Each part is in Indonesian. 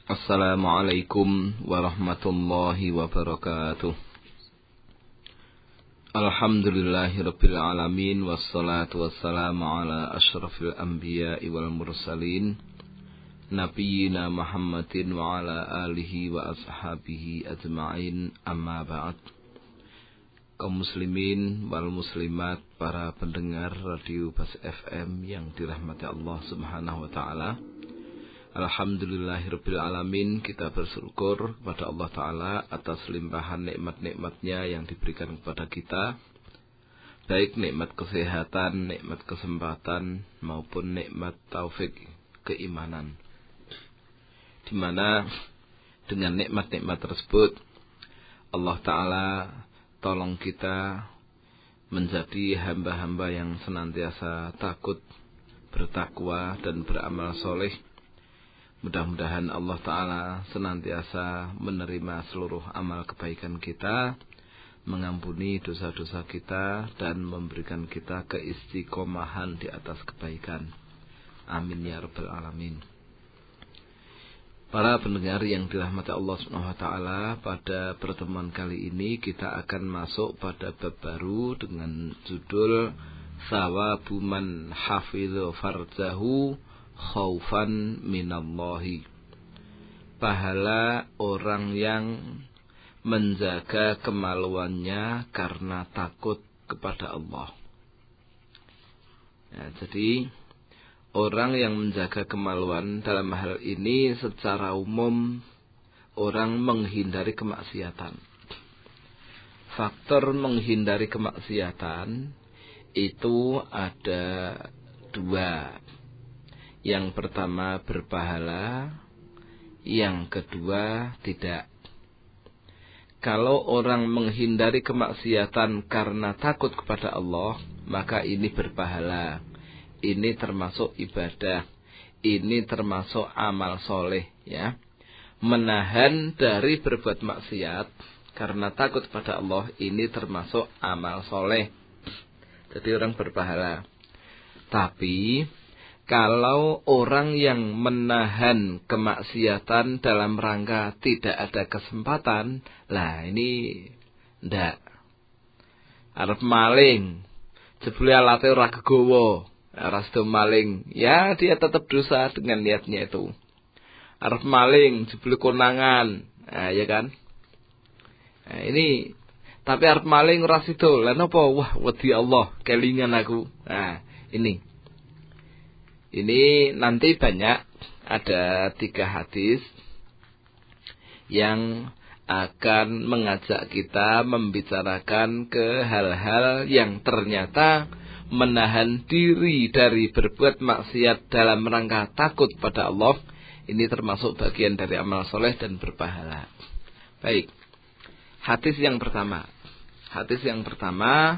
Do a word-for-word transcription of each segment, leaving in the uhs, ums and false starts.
Assalamualaikum warahmatullahi wabarakatuh. Alhamdulillahirabbil alamin wassalatu wassalamu ala asyrafil anbiya'i wal mursalin nabiyina Muhammadin wa ala alihi wa ashabihi ajma'in, amma ba'd. Kaum muslimin wal muslimat, para pendengar Radio Bas F M yang dirahmati Allah Subhanahu wa taala. Alhamdulillahirabbil alamin, kita bersyukur kepada Allah Ta'ala atas limpahan nikmat-nikmatnya yang diberikan kepada kita, baik nikmat kesehatan, nikmat kesempatan, maupun nikmat taufik keimanan, di mana dengan nikmat-nikmat tersebut Allah Ta'ala tolong kita menjadi hamba-hamba yang senantiasa takut, bertakwa, dan beramal soleh. Mudah-mudahan Allah Ta'ala senantiasa menerima seluruh amal kebaikan kita, mengampuni dosa-dosa kita, dan memberikan kita keistiqomahan di atas kebaikan. Amin ya rabbal alamin. Para pendengar yang dirahmati Allah Subhanahu wa taala, pada pertemuan kali ini kita akan masuk pada bab baru dengan judul Sawabu man hafidhu farjahu khaufan minallahi. Pahala orang yang menjaga kemaluannya karena takut kepada Allah. Ya, jadi orang yang menjaga kemaluan dalam hal ini secara umum orang menghindari kemaksiatan. Faktor menghindari kemaksiatan itu ada dua. Yang pertama berpahala, yang kedua tidak. Kalau orang menghindari kemaksiatan karena takut kepada Allah, maka ini berpahala. Ini termasuk ibadah, ini termasuk amal soleh, ya. Menahan dari berbuat maksiat karena takut kepada Allah, ini termasuk amal soleh. Jadi orang berpahala. Tapi kalau orang yang menahan kemaksiatan dalam rangka tidak ada kesempatan, lah ini ndak. Arep maling, jebule alate ora kegowo, ora sedo maling, ya dia tetap dosa dengan niatnya itu. Arep maling, jebule konangan, nah, ya kan? Nah, ini tapi arep maling ora sido, lha napa? Wah, wedi Allah, kelingan aku. Nah, ini. Ini nanti banyak, ada tiga hadis yang akan mengajak kita membicarakan ke hal-hal yang ternyata menahan diri dari berbuat maksiat dalam rangka takut pada Allah. Ini termasuk bagian dari amal soleh dan berpahala. Baik, hadis yang pertama. Hadis yang pertama,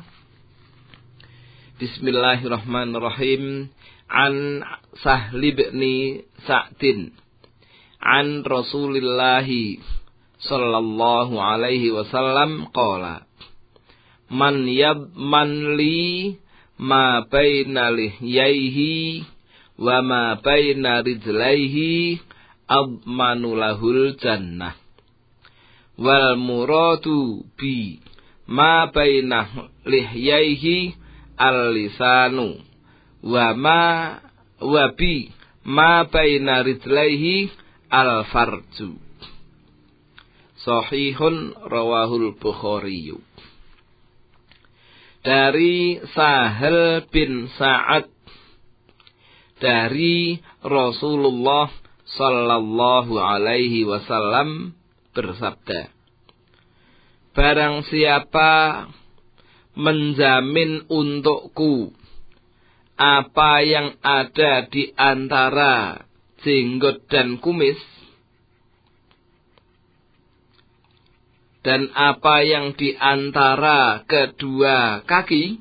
Bismillahirrahmanirrahim. An Sahli bin Sa'din an Rasulillahi sallallahu alaihi wasallam qala man yabman li ma baina lihyaihi wa ma baina rijlaihi admanu lahul jannah wal muradu bi ma baina lihyaihi al-lisanu wa ma wa bi ma baina rijlaihi al farju. Sahihun rawahul Bukhari. Dari Sahal bin Sa'ad dari Rasulullah sallallahu alaihi wasallam bersabda, barang siapa menjamin untukku apa yang ada di antara jenggot dan kumis, dan apa yang di antara kedua kaki,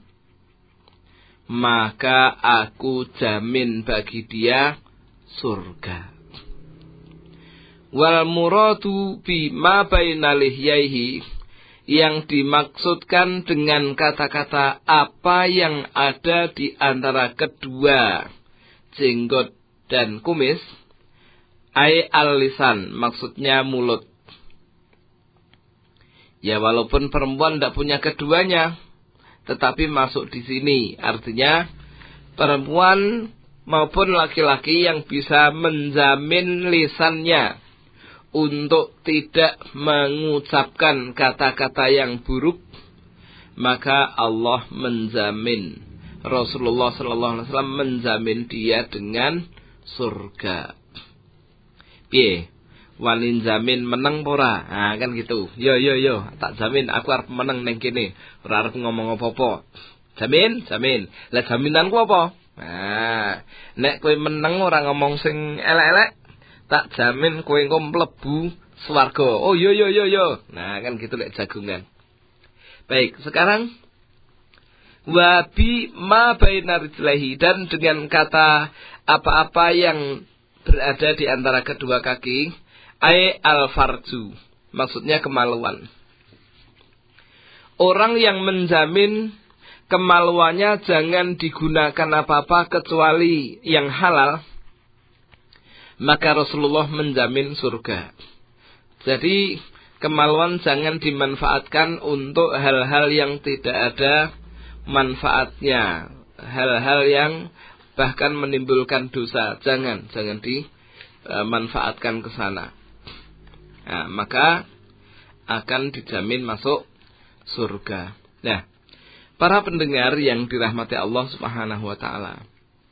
maka aku jamin bagi dia surga. Wal muradu bima baina lihyaihi, yang dimaksudkan dengan kata-kata apa yang ada di antara kedua jenggot dan kumis, Ai al-lisan, maksudnya mulut. Ya walaupun perempuan tidak punya keduanya, tetapi masuk di sini. Artinya perempuan maupun laki-laki yang bisa menjamin lisannya untuk tidak mengucapkan kata-kata yang buruk, maka Allah menjamin, Rasulullah sallallahu alaihi wasallam menjamin dia dengan surga. Piye? Wani jamin meneng pora. Nah, kan gitu. Yo yo yo, tak jamin aku arep meneng ning kene. Ora arep ngomong apa-apa. Jamin, jamin. Lah jaminanku apa? Nah, nek kowe meneng ora ngomong sing elek-elek, tak jamin kowe engko mlebu swarga. Oh yo yo yo yo. Nah, kan gitu lek jagungan. Baik, sekarang wabi ma baina rijlaihi, dan dengan kata apa-apa yang berada di antara kedua kaki, ai al-farju, maksudnya kemaluan. Orang yang menjamin kemaluannya jangan digunakan apa-apa kecuali yang halal, maka Rasulullah menjamin surga. Jadi kemaluan jangan dimanfaatkan untuk hal-hal yang tidak ada manfaatnya, hal-hal yang bahkan menimbulkan dosa, jangan jangan dimanfaatkan ke sana. Nah, maka akan dijamin masuk surga. Nah, para pendengar yang dirahmati Allah Subhanahu wa taala,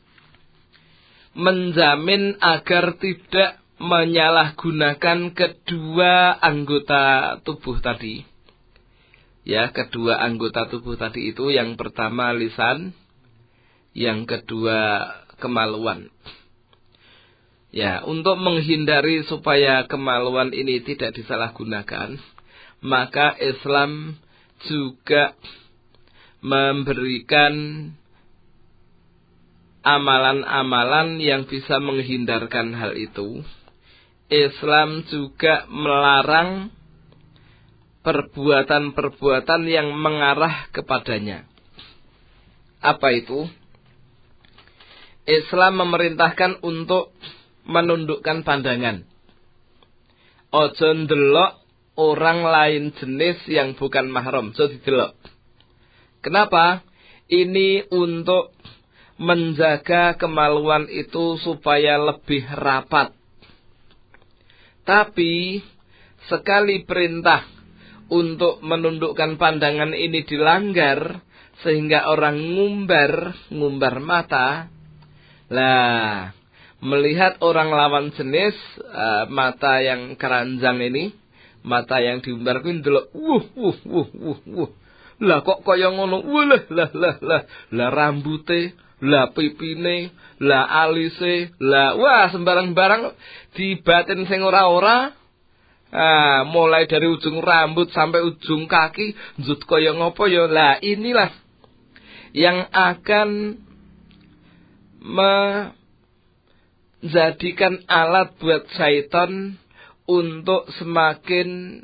menjamin agar tidak menyalahgunakan kedua anggota tubuh tadi. Ya, kedua anggota tubuh tadi itu, yang pertama lisan, yang kedua kemaluan. Ya, untuk menghindari supaya kemaluan ini tidak disalahgunakan, maka Islam juga memberikan amalan-amalan yang bisa menghindarkan hal itu. Islam juga melarang perbuatan-perbuatan yang mengarah kepadanya. Apa itu? Islam memerintahkan untuk menundukkan pandangan. Ojo ndelok orang lain jenis yang bukan mahram, ojo didelok. Kenapa? Ini untuk menjaga kemaluan itu supaya lebih rapat. Tapi sekali perintah untuk menundukkan pandangan ini dilanggar, sehingga orang ngumbar, ngumbar mata. Lah, melihat orang lawan jenis, uh, mata yang keranjang ini, mata yang diumbar kuwi ndelok, wuh wuh wuh wuh wuh. Lah kok kaya ngono? Lah lah lah lah. Lah rambute, lah pipine, lah alise, lah wah sembarang-barang dibatin sing ora-ora. Ah, mulai dari ujung rambut sampai ujung kaki, njut kaya ngopo ya. Lah inilah yang akan menjadikan alat buat syaitan untuk semakin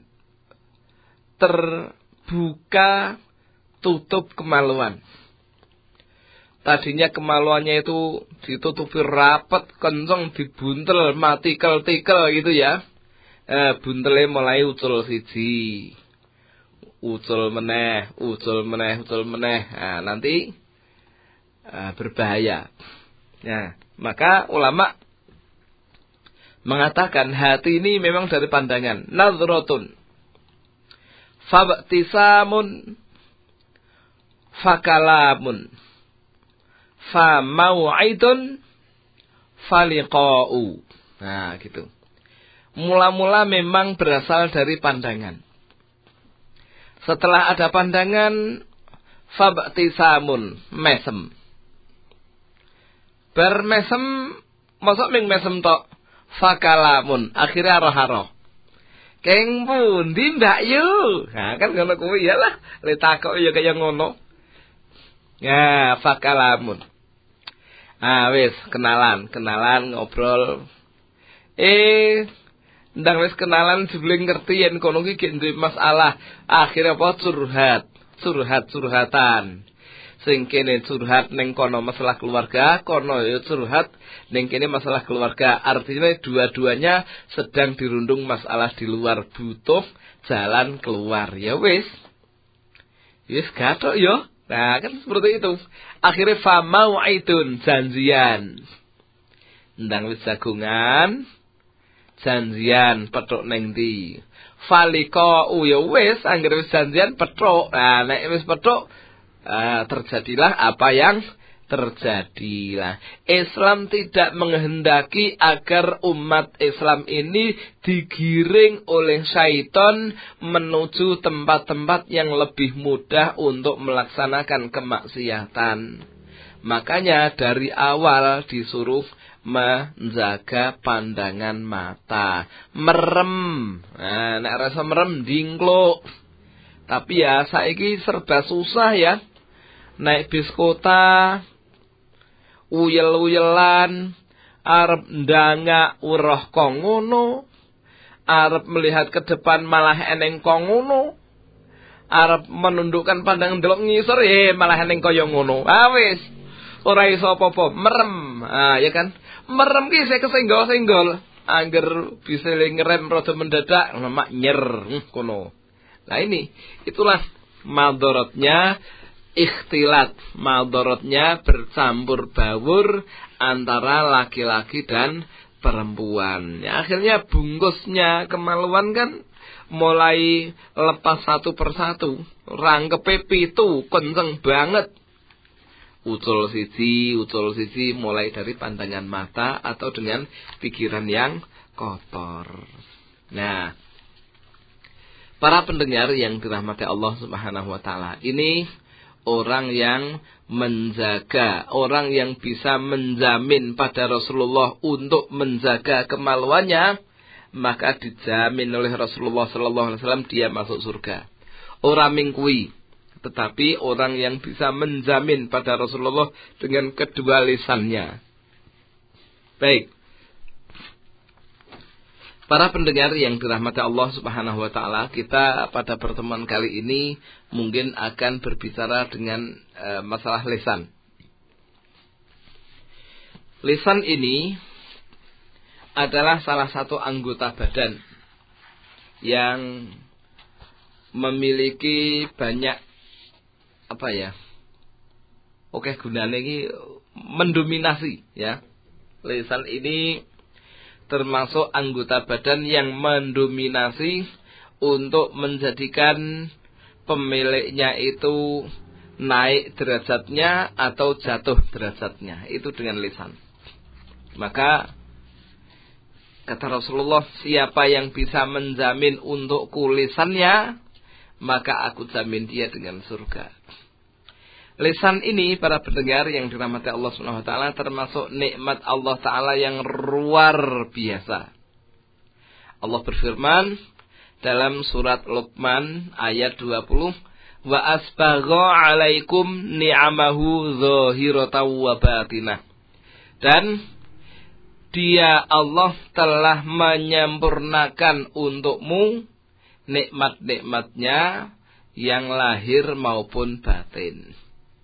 terbuka tutup kemaluan. Tadinya kemaluannya itu ditutupi rapat, kenceng, dibuntel, matikel-tikel gitu ya. Eh, buntelnya mulai ucul siji, ucul meneh, ucul meneh, ucul meneh. Nah, nanti eh, berbahaya. Nah, maka ulama mengatakan hati ini memang dari pandangan. Nadratun, fabtisamun, fakalamun, famau'idun, faliqa'u. Nah, gitu. Mula-mula memang berasal dari pandangan. Setelah ada pandangan, fabtisamun, mesem. Bermesem, masuk ming mesem tok. Fakalamun, akhirnya roh-roh. Keng pundi ndak yu? Nah, kan ngono kuwi ya lah, le takok ya kaya ngono. Ya, fakalamun. Ah, wis kenalan, kenalan ngobrol. Eh, ndang wis kenalan jebule ngerti yen kono ki gek duwe masalah. Akhire apa curhat, curhat-curhatan. Sing kene curhat ning kono masalah keluarga, kono ya curhat ning kene masalah keluarga. Artinya dua-duanya sedang dirundung masalah di luar, butuh jalan keluar. Ya wis. Wis gathok ya. Nah, kan seperti itu. Akhirnya fa mau'idun, janjian. Ndang wis jagungan, janjian petuk ning ndi. Faliko ya wis anggere wis janjian petuk. Nah, nek wis petuk Uh, terjadilah apa yang terjadilah. Islam tidak menghendaki agar umat Islam ini digiring oleh syaitan menuju tempat-tempat yang lebih mudah untuk melaksanakan kemaksiatan. Makanya dari awal disuruh menjaga pandangan mata, merem. Nah, nek rasa merem dingkluk. Tapi ya saiki serba susah ya. Naik bis kota, uyel-uyelan, arep ndangak uroh kong ngono, arep melihat ke depan malah eneng kong ngono, arep menundukkan pandangan delok ngisor eh malah eneng kaya ngono. Ah wis, ora iso apa-apa, merem. Ah ya kan? Merem ki sik kesenggol-senggol, angger bisa ngerem rada mendadak mak nyer kono. Nah ini, itulah madorotnya ikhtilat, madorotnya bercampur baur antara laki-laki dan perempuan. Ya, akhirnya bungkusnya kemaluan kan mulai lepas satu persatu. Rangkepe pitu kenceng banget. Ucul siji, ucul siji mulai dari pandangan mata atau dengan pikiran yang kotor. Nah, para pendengar yang dirahmati Allah Subhanahu wa taala, ini orang yang menjaga, orang yang bisa menjamin pada Rasulullah untuk menjaga kemaluannya, maka dijamin oleh Rasulullah sallallahu alaihi wasallam dia masuk surga. Orang mingkui, tetapi orang yang bisa menjamin pada Rasulullah dengan kedua lisannya. Baik. Para pendengar yang dirahmati Allah Subhanahu wa taala, kita pada pertemuan kali ini mungkin akan berbicara dengan e, masalah lisan. Lisan ini adalah salah satu anggota badan yang memiliki banyak apa ya? Oke, gunanya ini mendominasi ya. Lisan ini termasuk anggota badan yang mendominasi untuk menjadikan pemiliknya itu naik derajatnya atau jatuh derajatnya. Itu dengan lisan. Maka kata Rasulullah, siapa yang bisa menjamin untukku lisannya, maka aku jamin dia dengan surga. Lisan ini para pendengar yang dirahmati Allah Subhanahu wa taala termasuk nikmat Allah taala yang luar biasa. Allah berfirman dalam surat Luqman ayat dua puluh, wa asbagha 'alaikum ni'amahu zahiratan wa batinah. Dan dia Allah telah menyempurnakan untukmu nikmat-nikmatnya yang lahir maupun batin.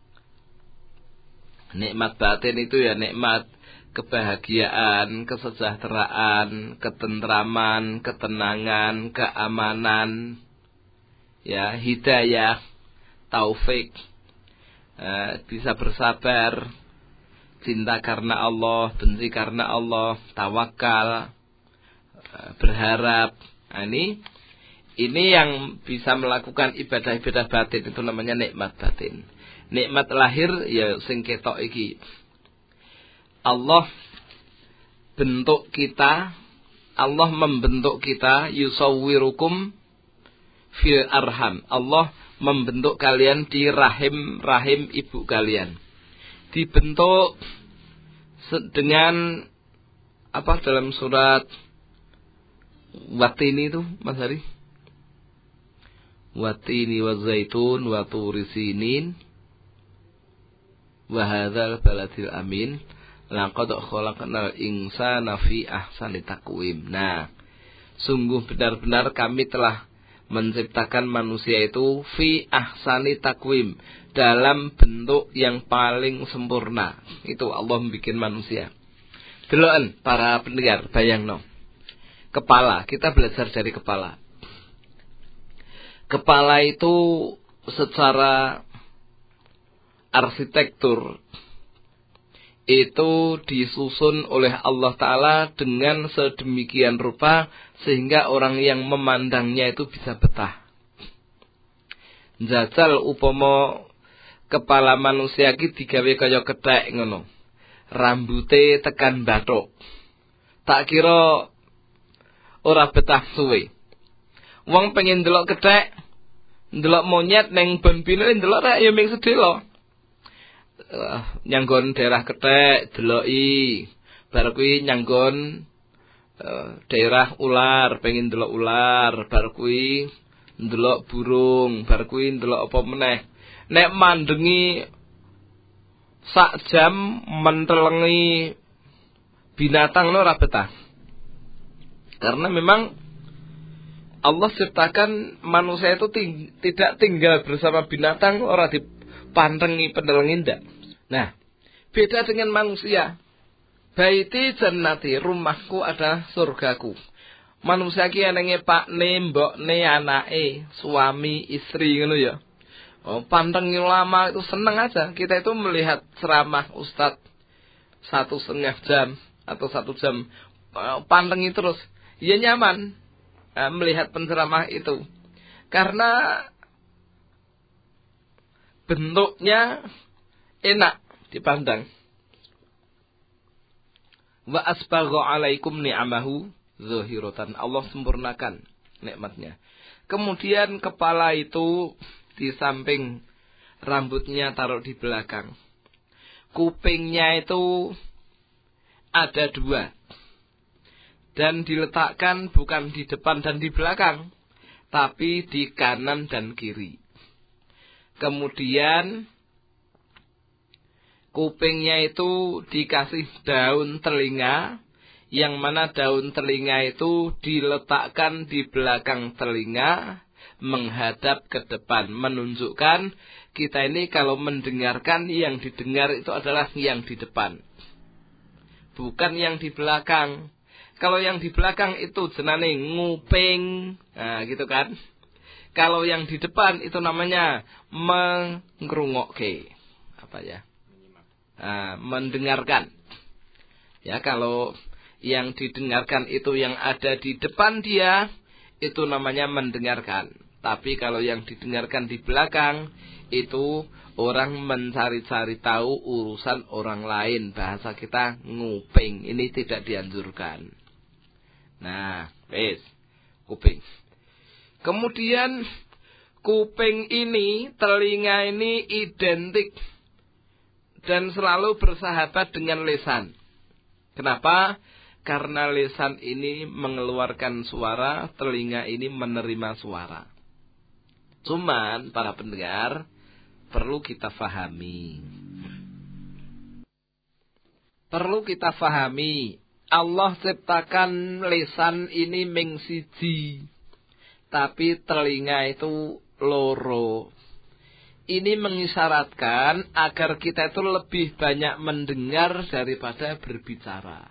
Nikmat batin itu ya nikmat kebahagiaan, kesejahteraan, ketentraman, ketenangan, keamanan, ya, hidayah, taufik, eh, bisa bersabar, cinta karena Allah, benci karena Allah, tawakal, eh, berharap. Nah, ini ini yang bisa melakukan ibadah-ibadah batin itu namanya nikmat batin. Nikmat lahir ya sing ketok iki. Allah bentuk kita, Allah membentuk kita, yusawwirukum fil arham. Allah membentuk kalian di rahim-rahim ibu kalian. Dibentuk dengan apa dalam surat Watini itu Mas Hari? Watini wa zaitun wa turi sinin wa hadzal baladil amin laqad khalaqnal insana fi ahsani taqwim. Nah, sungguh benar-benar kami telah menciptakan manusia itu fi ahsani takwim, dalam bentuk yang paling sempurna. Itu Allah membuat manusia. Deloken para pendengar, bayangno. Kepala, kita belajar dari kepala. Kepala itu secara arsitektur itu disusun oleh Allah Ta'ala dengan sedemikian rupa sehingga orang yang memandangnya itu bisa betah. Njajal upama kepala manusia iki digawe kaya kethek ngono. Rambute tekan bathuk. Tak kira ora betah suwe. Wong pengen ndelok kethek, ndelok monyet ning bon pinune ndelok rek ya ming sedelo. Uh, nyanggon daerah kethek deloki, bar kuwi nyanggon uh, daerah ular, pengen ndelok ular, bar kuwi ndelok burung, bar kuwi ndelok apa meneh. Nek mandengi sak jam mentelengi binatang ora betah. Karena memang Allah ciptakan manusia itu ting- tidak tinggal bersama binatang, ora dipantengi pendelengi ndak. Nah, beda dengan manusia. Baiti jannati, rumahku adalah surgaku. Manusia ki enenge pakne, mbokne, anake, suami, istri ngono ya. Oh, pantengi ulama itu seneng aja. Kita itu melihat ceramah ustadz satu setengah jam atau satu jam, pantengi terus. Ya nyaman melihat penceramah itu. Karena bentuknya enak dipandang. Wa asbagha alaikum ni'amahu zahiratan. Allah sempurnakan nikmatnya. Kemudian kepala itu di samping rambutnya taruh di belakang. Kupingnya itu ada dua. Dan diletakkan bukan di depan dan di belakang, tapi di kanan dan kiri. Kemudian kupingnya itu dikasih daun telinga, yang mana daun telinga itu diletakkan di belakang telinga, menghadap ke depan, menunjukkan kita ini kalau mendengarkan, yang didengar itu adalah yang di depan, bukan yang di belakang. Kalau yang di belakang itu jenenge nguping, nah gitu kan. Kalau yang di depan itu namanya mengrungokke, apa ya? Nah, mendengarkan. Ya, kalau yang didengarkan itu yang ada di depan dia, itu namanya mendengarkan. Tapi kalau yang didengarkan di belakang, itu orang mencari-cari tahu urusan orang lain. Bahasa kita nguping. Ini tidak dianjurkan. Nah, wes, kuping. Kemudian kuping ini, telinga ini identik dan selalu bersahabat dengan lisan. Kenapa? Karena lisan ini mengeluarkan suara, telinga ini menerima suara. Cuman para pendengar perlu kita fahami. Perlu kita fahami, Allah ciptakan lisan ini ming siji, tapi telinga itu loro. Ini mengisyaratkan agar kita itu lebih banyak mendengar daripada berbicara.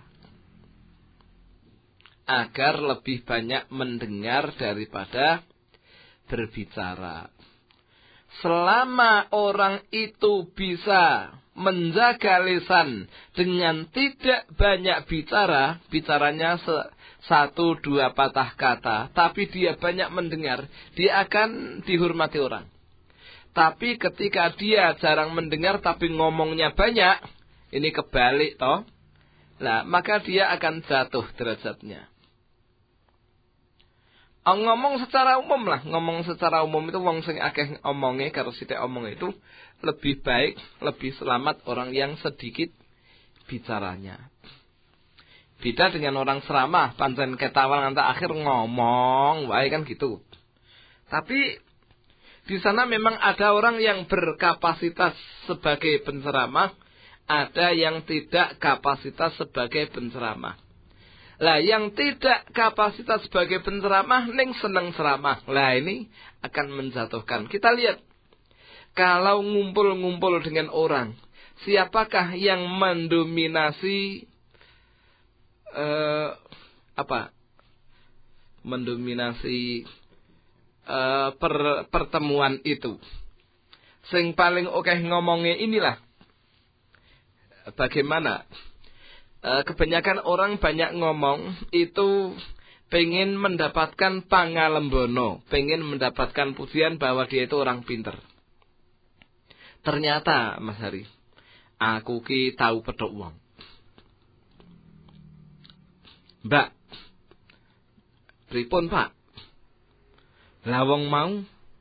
Agar lebih banyak mendengar daripada berbicara. Selama orang itu bisa menjaga lisan dengan tidak banyak bicara, bicaranya satu dua patah kata, tapi dia banyak mendengar, dia akan dihormati orang. Tapi ketika dia jarang mendengar tapi ngomongnya banyak, ini kebalik toh. Nah, maka dia akan jatuh derajatnya. Ngomong secara umum lah, ngomong secara umum itu wong sing akeh omonge karo sithik omong itu lebih baik, lebih selamat orang yang sedikit bicaranya. Beda dengan orang ceramah, pancen ketawal nganti akhir ngomong, wae kan gitu. Tapi di sana memang ada orang yang berkapasitas sebagai penceramah, ada yang tidak kapasitas sebagai penceramah. Lah yang tidak kapasitas sebagai penceramah ning seneng ceramah. Lah ini akan menjatuhkan. Kita lihat kalau ngumpul-ngumpul dengan orang, siapakah yang mendominasi eh, apa? Mendominasi eh, per, pertemuan itu. Sing paling oke ngomongnya inilah. Bagaimana? Kebanyakan orang banyak ngomong itu pengen mendapatkan pangalembono, pengen mendapatkan pujian bahwa dia itu orang pinter. Ternyata Mas Hari, aku ki tahu pedhok wong. Mbak, pripun Pak? Lah wong mau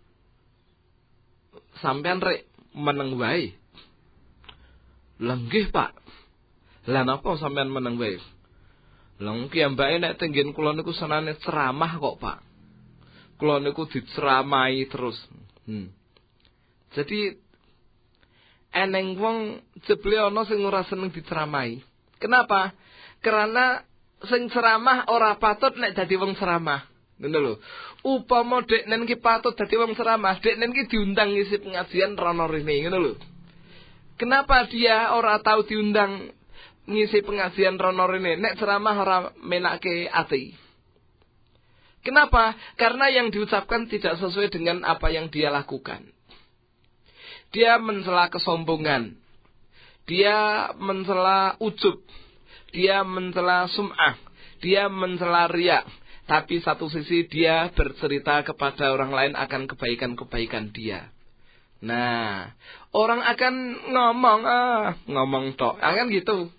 sampean rek meneng wae. Lenggih Pak. Lah napa sampean meneng wae? Lah ki mbake nek tenggen kula niku senane ceramah kok, Pak. Kula niku diceramahi terus. Hmm. Jadi eneng wong jebule ana sing ora seneng diceramahi. Kenapa? Karena sing ceramah ora patut nek dadi wong ceramah. Ngono lho. Upama deknen ki patut dadi wong ceramah, deknen ki diundang ngisi pengajian rono rene, ngono lho. Kenapa dia ora tahu diundang ngisi pengajian rono rene, nek ceramah ora menake ati. Kenapa? Karena yang diucapkan tidak sesuai dengan apa yang dia lakukan. Dia mencela kesombongan. Dia mencela ujub. Dia mencela sum'ah. Dia mencela riya. Tapi satu sisi dia bercerita kepada orang lain akan kebaikan-kebaikan dia. Nah, orang akan ngomong, ah, ngomong tok, akan gitu.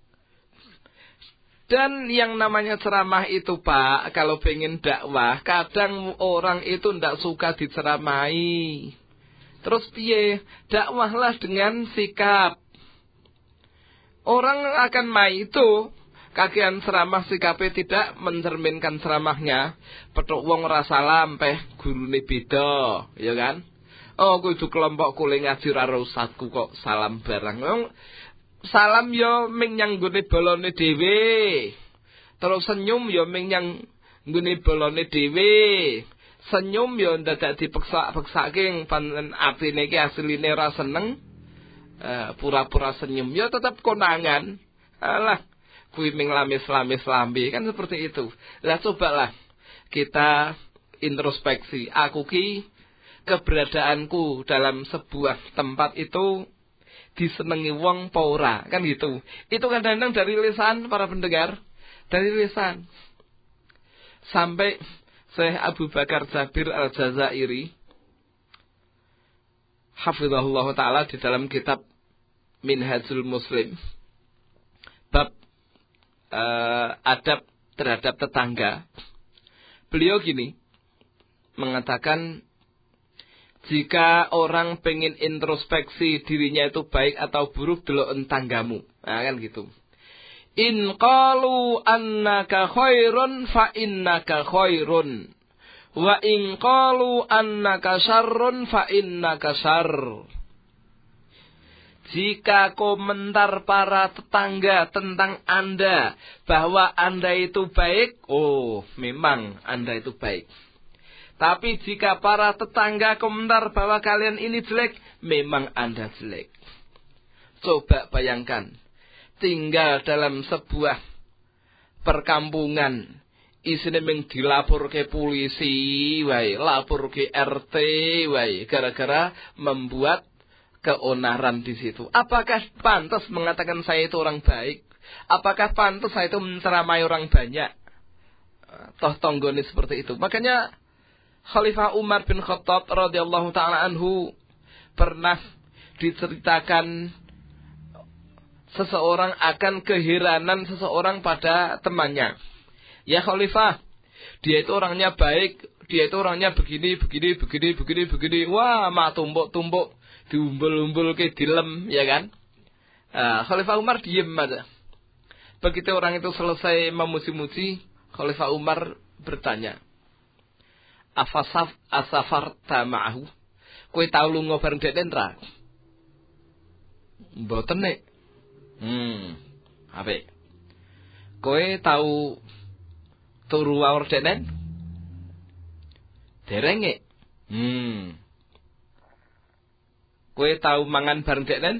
Dan yang namanya ceramah itu Pak, kalau pengen dakwah, kadang orang itu ndak suka diceramahi. Terus piye? Dakwahlah dengan sikap. Orang akan mai itu, kakean ceramah sikapnya tidak mencerminkan ceramahnya. Petuk wong ora salam peh gurune beda, ya kan? Oh, kudu kelompok kule ngaji karo ustadku kok salam barang. Salam yo ming nyang nggone bolone dhewe. Terus senyum yo ming nyang nggone bolone dhewe. Senyum yo ndadak dipeksa-peksake panen atine iki asline ora seneng. Uh, pura-pura senyum yo tetap konangan. Alah, kuwi ming lamis-lamis lambe kan seperti itu. Lah cobalah kita introspeksi. Aku ki keberadaanku dalam sebuah tempat itu disenengi wong apa ora, kan gitu. Itu kadang-kadang dari lisan para pendengar, dari lisan. Sampai Syekh Abu Bakar Jabir Al-Jazairi hafizahullah taala di dalam kitab Minhajul Muslim bab uh, adab terhadap tetangga. Beliau gini mengatakan, jika orang pengen introspeksi dirinya itu baik atau buruk, delok tanggamu. Nah, kan gitu. In qalu annaka khairun fa innaka khairun. Wa in qalu annaka syarrun fa innaka syarr. Jika komentar para tetangga tentang Anda bahwa Anda itu baik, oh, memang Anda itu baik. Tapi jika para tetangga komentar bahwa kalian ini jelek, memang Anda jelek. Coba bayangkan, tinggal dalam sebuah perkampungan, isine ming dilapor ke polisi, wae, lapor ke R T, wae, gara-gara membuat keonaran di situ. Apakah pantas mengatakan saya itu orang baik? Apakah pantas saya itu menceramai orang banyak? Toh tonggone seperti itu. Makanya Khalifah Umar bin Khattab radhiyallahu taala anhu pernah diceritakan seseorang akan keheranan seseorang pada temannya. Ya Khalifah, dia itu orangnya baik, dia itu orangnya begini, begini, begini, begini, begini. Wah, mak tumbuk-tumbuk, diumbul-umbul ke dilem, ya kan? Nah, Khalifah Umar diem aja. Begitu orang itu selesai memuji-muji, Khalifah Umar bertanya, Afasaf asafarta ma'ahu. Kowe tau lunga bareng dekne ra? Mboten nek. Hmm. Apik. Kowe tahu turu waur denen? Dereng nggih. Hmm. Kowe tahu mangan bareng denen?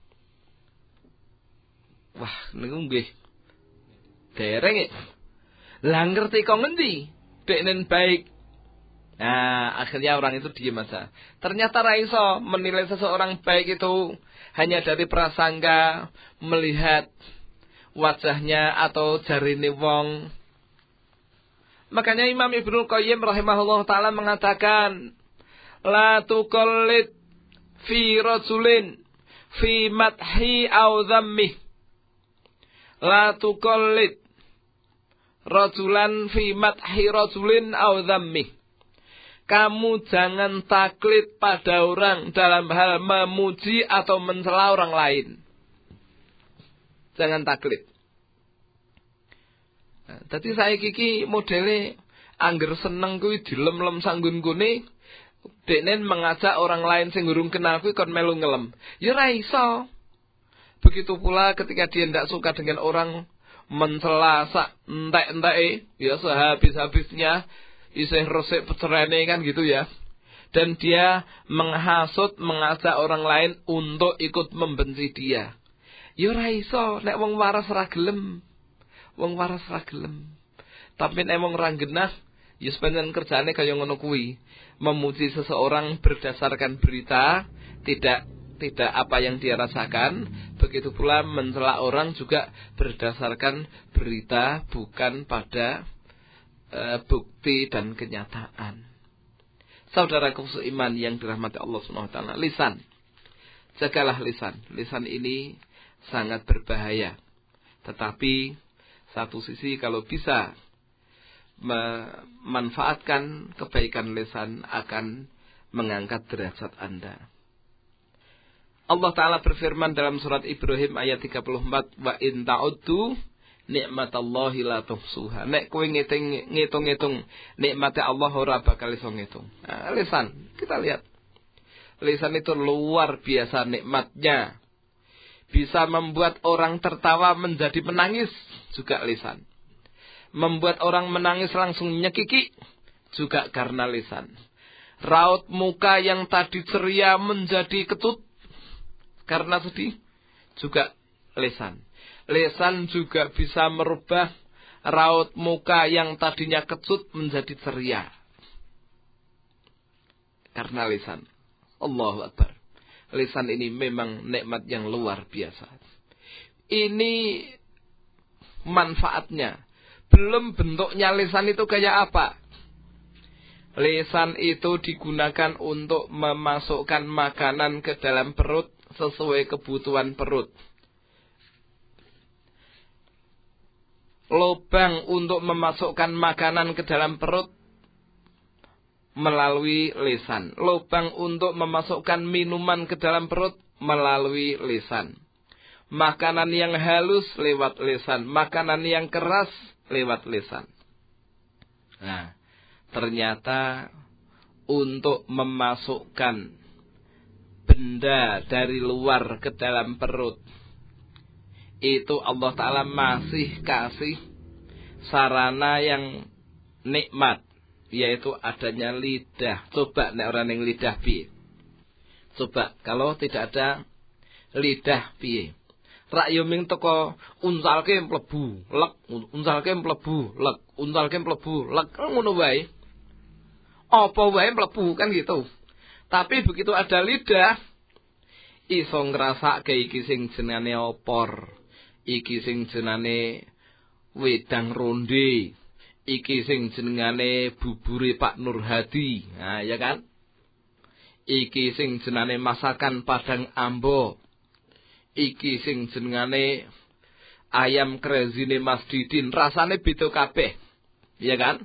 Wah, niku nggih. Dereng nggih. Lah ngerti kok ngendi? Denen baik. Nah, akhirnya orang itu diam aja. Ternyata raiso menilai seseorang baik itu hanya dari prasangka, melihat wajahnya atau jarine wong. Makanya Imam Ibnu Qayyim rahimahullah taala mengatakan, la tuqallid fi rajulin fi madhi aw dhammih. La tuqallid rajulan fi madhi rajulin aw dhammih. Kamu jangan taklid pada orang dalam hal memuji atau mencela orang lain. Jangan taklid. Nah, tadi saya kiki modele angger seneng kuwi dilem-lem sanggun kune, deknen mengajak orang lain sing urung kenal kuwi kon melu ngelem. Ya ra iso. Begitu pula ketika dia tidak suka dengan orang mencela sak entek-enteke, ya sehabis-habisnya isih resik pecerene kan gitu ya. Dan dia menghasut, mengajak orang lain untuk ikut membenci dia. Ya ora iso, nek wong waras ra gelem. Wong waras ra gelem. Tapi nek wong ra genah, ya sebenarnya kerjane kaya ngono kuwi. Memuji seseorang berdasarkan berita, tidak tidak apa yang dia rasakan. Begitu pula mencela orang juga berdasarkan berita, bukan pada bukti dan kenyataan. Saudaraku seiman yang dirahmati Allah Subhanahu wa taala, lisan. Jagalah lisan. Lisan ini sangat berbahaya. Tetapi satu sisi kalau bisa memanfaatkan kebaikan lisan akan mengangkat derajat Anda. Allah taala berfirman dalam surat Ibrahim ayat tiga puluh empat, wa in ta'uddu nikmatallahi la tuhsuha. Nek kowe ngitung-ngitung nikmate Allah ora bakal iso ngitung. Nah, lisan, kita lihat. Lisan itu luar biasa nikmatnya. Bisa membuat orang tertawa menjadi menangis, juga lisan. Membuat orang menangis langsung nyekiki, juga karena lisan. Raut muka yang tadi ceria menjadi ketut karena sedih, juga lisan. Lisan juga bisa merubah raut muka yang tadinya kecut menjadi ceria. Karena lisan. Allahu Akbar. Lisan ini memang nikmat yang luar biasa. Ini manfaatnya. Belum bentuknya lisan itu kayak apa. Lisan itu digunakan untuk memasukkan makanan ke dalam perut sesuai kebutuhan perut. Lubang untuk memasukkan makanan ke dalam perut melalui lisan. Lubang untuk memasukkan minuman ke dalam perut melalui lisan. Makanan yang halus lewat lisan. Makanan yang keras lewat lisan. Nah, ternyata untuk memasukkan benda dari luar ke dalam perut, itu Allah Ta'ala masih kasih sarana yang nikmat, yaitu adanya lidah. Coba nek orang yang lidah piye? Coba kalau tidak ada lidah piye? Rak yo ming teko unsalke mlebu, lek, unsalke mlebu, lek, unsalke mlebu, lek, ngono wae. Apa wae mlebu kan gitu. Tapi begitu ada lidah, iso ngrasake iki sing jenenge opor. Iki sing jenenge wedang ronde, iki sing jenengane bubure Pak Nur Hadi. Nah, ya kan? Iki sing jenenge masakan Padang Ambo. Iki sing jenengane ayam krezine Mas Didin, rasane beda kabeh. Ya kan?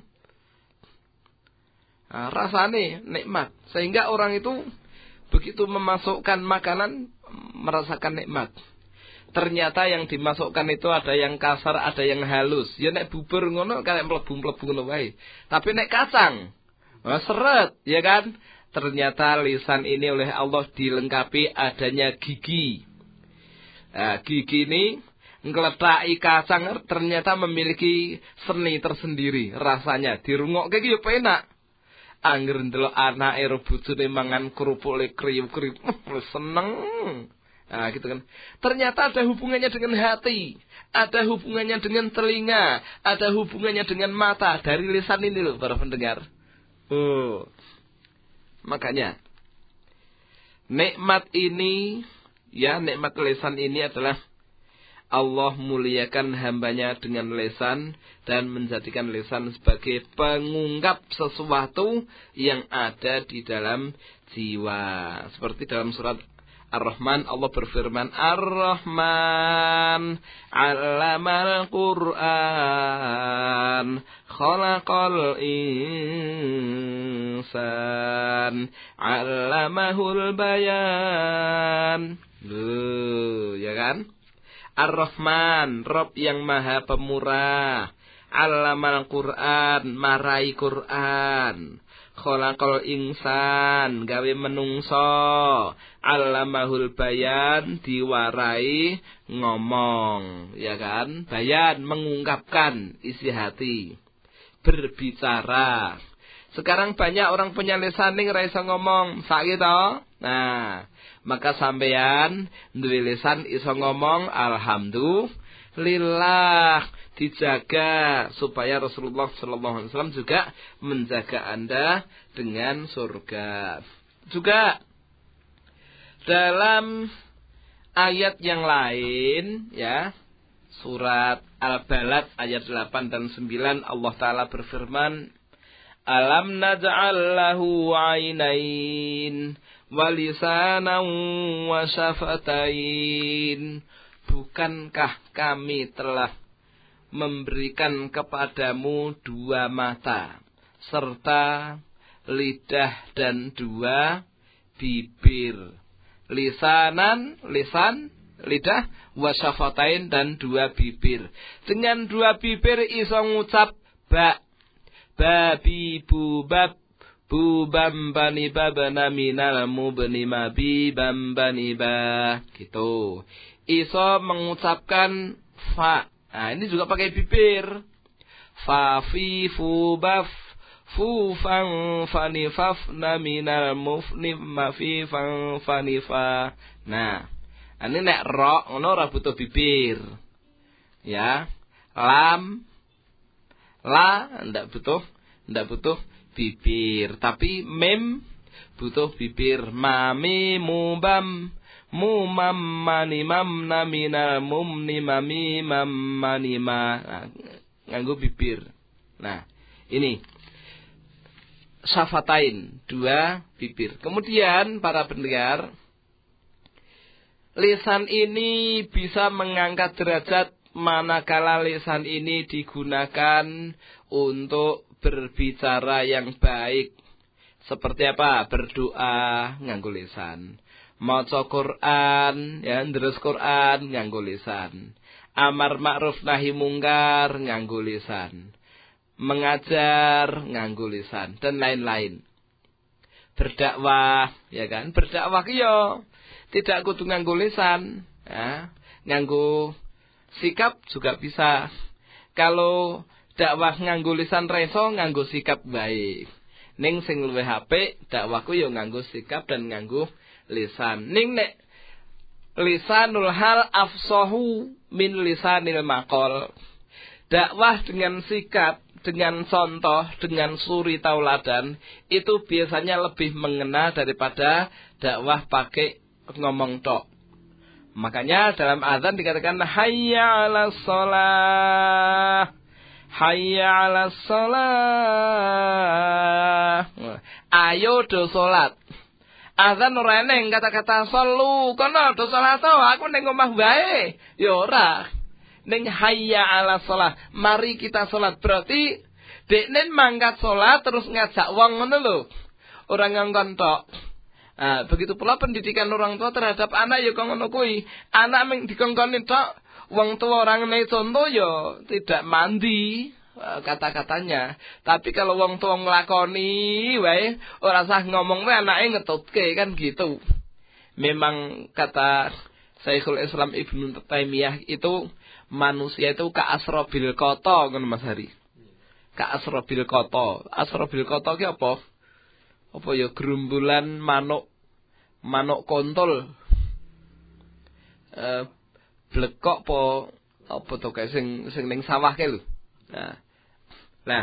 Nah, rasane nikmat. Sehingga orang itu begitu memasukkan makanan merasakan nikmat. Ternyata yang dimasukkan itu ada yang kasar, ada yang halus. Ya nek bubur ngono kayak mlebu-mlebu ngono wae. Tapi nek kacang, wah seret, ya kan? Ternyata lisan ini oleh Allah dilengkapi adanya gigi. Nah, gigi ini Nglethaki kacang ternyata memiliki seni tersendiri rasanya. Dirungokke iki yo penak. Angger ndelok anake karo bojone mangan kerupuk le kriuk-kriuk, seneng. Nah, gitu kan. Ternyata ada hubungannya dengan hati, ada hubungannya dengan telinga, ada hubungannya dengan mata dari lisan ini loh para pendengar. Oh. Makanya nikmat ini, ya nikmat lisan ini adalah Allah muliakan hambanya dengan lisan dan menjadikan lisan sebagai pengungkap sesuatu yang ada di dalam jiwa. Seperti dalam surat Ar-Rahman Allah berfirman, Ar-Rahman 'allamal Qur'an khalaqal insan 'allamahul bayan. Loh, ya kan? Ar-Rahman, Rob yang maha pemurah. Allamal Qur'an, marai Qur'an. Khalaqal insan, gawe menungso. Allamahul bayan, diwarai ngomong. Ya kan? Bayan, mengungkapkan isi hati. Berbicara. Sekarang banyak orang punya lisan ning ra iso ngomong, sak gitu. Nah, maka sampeyan duwe lisan iso ngomong alhamdulillah, dijaga supaya Rasulullah sallallahu alaihi wasallam juga menjaga Anda dengan surga. Juga dalam ayat yang lain ya, surat Al-Balad ayat delapan dan sembilan Allah taala berfirman, Alam naj'al lahu 'ainain wa lisanan wa syafatain. Bukankah kami telah memberikan kepadamu dua mata serta lidah dan dua bibir. Lisanan, lisan, lidah, wa syafatain dan dua bibir. Dengan dua bibir iso ngucap ba, babi bubab, bubam bani babana minal mubni mabi bambani ba. Gitu. Iso mengucapkan fa. Nah, ini juga pakai bibir. Fa fi fu baf fu fang fani faf na minal mufni ma fi fang fani fa. Nah, ini nek ro ngono ora butuh bibir. Ya. Lam la ndak butuh ndak butuh bibir, tapi mim butuh bibir. Mami mubam mumam mani mam namina mumni mami mam mani ma. Nah, nganggo bibir. Nah, ini syafatain, dua bibir. Kemudian para pendengar, lisan ini bisa mengangkat derajat manakala lisan ini digunakan untuk berbicara yang baik. Seperti apa? Berdoa nganggo lisan. Maca Quran, ya ndres Quran nganggo lisan. Amar ma'ruf nahi mungkar nganggo lisan. Mengajar nganggo lisan dan lain-lain. Berdakwah, ya kan? Berdakwah yo tidak kudu nganggo lisan, ya. Nganggo sikap juga bisa. Kalau dakwah nganggo lisan reso, nganggo sikap baik. Ning sing luwih apik dakwahku yo nganggo sikap dan nganggo lisan. Ning nek lisanul hal afsahu min lisanil maqal. Dakwah dengan sikap, dengan contoh, dengan suri tauladan itu biasanya lebih mengena daripada dakwah pakai ngomong tok. Makanya dalam azan dikatakan hayya 'alas shalah. Hayya 'alas shalah. Ayo do salat. Azan ora eneng kata-kata solu, kono do salat aku ning omah wae. Ya ora. Ning hayya 'alas shalah. Mari kita salat. Berarti dekne mangkat salat terus ngajak wong ngono lho. Ora ngongkon tok. Nah, begitu pula pendidikan orang tua terhadap anak ya kok ngono kuwi. Anak mung dikongkoni tok, wong tua orang ngene contoh ya tidak mandi kata-katanya. Tapi kalau wong tua nglakoni wae ora usah ngomong wae anake ngetutke kan gitu. Memang kata Syekhul Islam Ibnu Taimiyah itu manusia itu ka asrobil koto ngono Mas Hari. Ka asrobil koto. Asrobil koto ki apa? Apa ya gerumbulan manuk manuk kontol. Eh blekok po apa to kae sing sing ning sawah kae lho. Nah. Nah.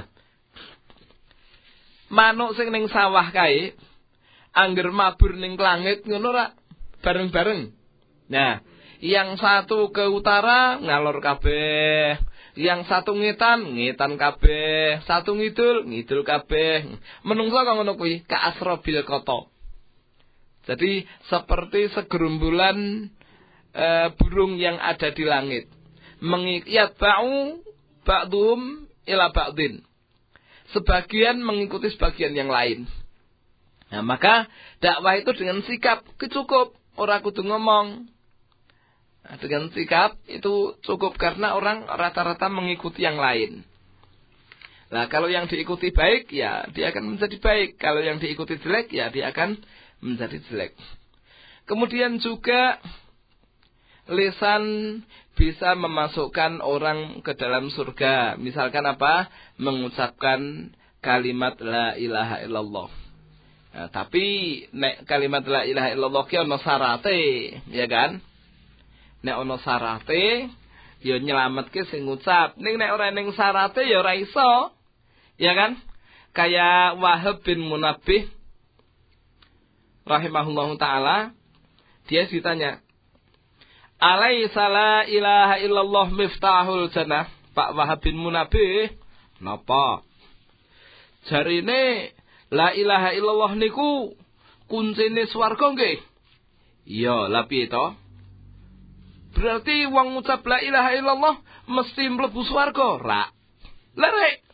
Manuk sing ning sawah kae angger mabur ning langit ngono ra bareng-bareng. Nah, yang satu ke utara ngalor kabeh, yang satu ngetan ngetan kabeh, satu ngidul ngidul kabeh. Menungso kok ngono kuwi ka asrobil koto. Jadi seperti segerumbulan e, burung yang ada di langit. Mengikat ba'u ba'dhum ila ba'din. Sebagian mengikuti sebagian yang lain. Nah, maka dakwah itu dengan sikap cukup, ora kudu ngomong. Nah, dengan sikap itu cukup karena orang rata-rata mengikuti yang lain. Nah, kalau yang diikuti baik, ya dia akan menjadi baik. Kalau yang diikuti jelek, ya dia akan menjadi jelek. Kemudian juga lisan bisa memasukkan orang ke dalam surga. Misalkan apa? Mengucapkan kalimat la ilaha illallah. Nah, tapi nek kalimat la ilaha illallah ki ana syarate, ya kan? Nek ana syarate, ya nyelametke sing ngucap. Ning nek ora ning syarate ya ora iso. Ya kan? Kayak Wahab bin Munabbih rahimahullahu taala, dia ditanya, "Alaisa la ilaha illallah miftahul jannah?" Pak Wahab bin Munabbih, napa? Jarine la ilaha illallah niku kuncine swarga nggih? Iya, lha piye to? Berarti wong ngucap la ilaha illallah mesti mlebu swarga, ra? Lerek.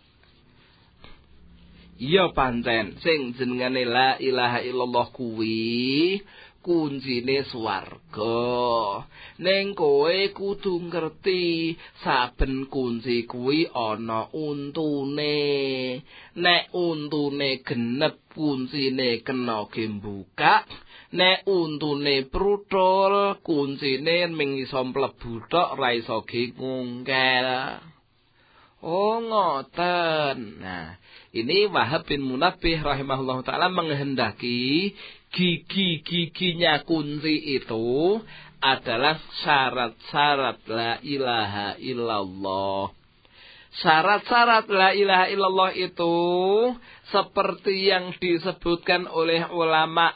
Iya pancen, sing jenengane la ilaha illallah kuwi kuncine swarga. Ning kowe kudu ngerti saben kunci kuwi ana untune. Nek untune genep kuncine kena gembuka, nek untune prutol kuncine mung iso mlebu tok ora iso ngungkel. Oh ngoten. Nah, ini Wahab bin Munabbih rahimahullah ta'ala menghendaki gigi-giginya kunci itu adalah syarat-syarat la ilaha illallah. Syarat-syarat la ilaha illallah itu seperti yang disebutkan oleh ulama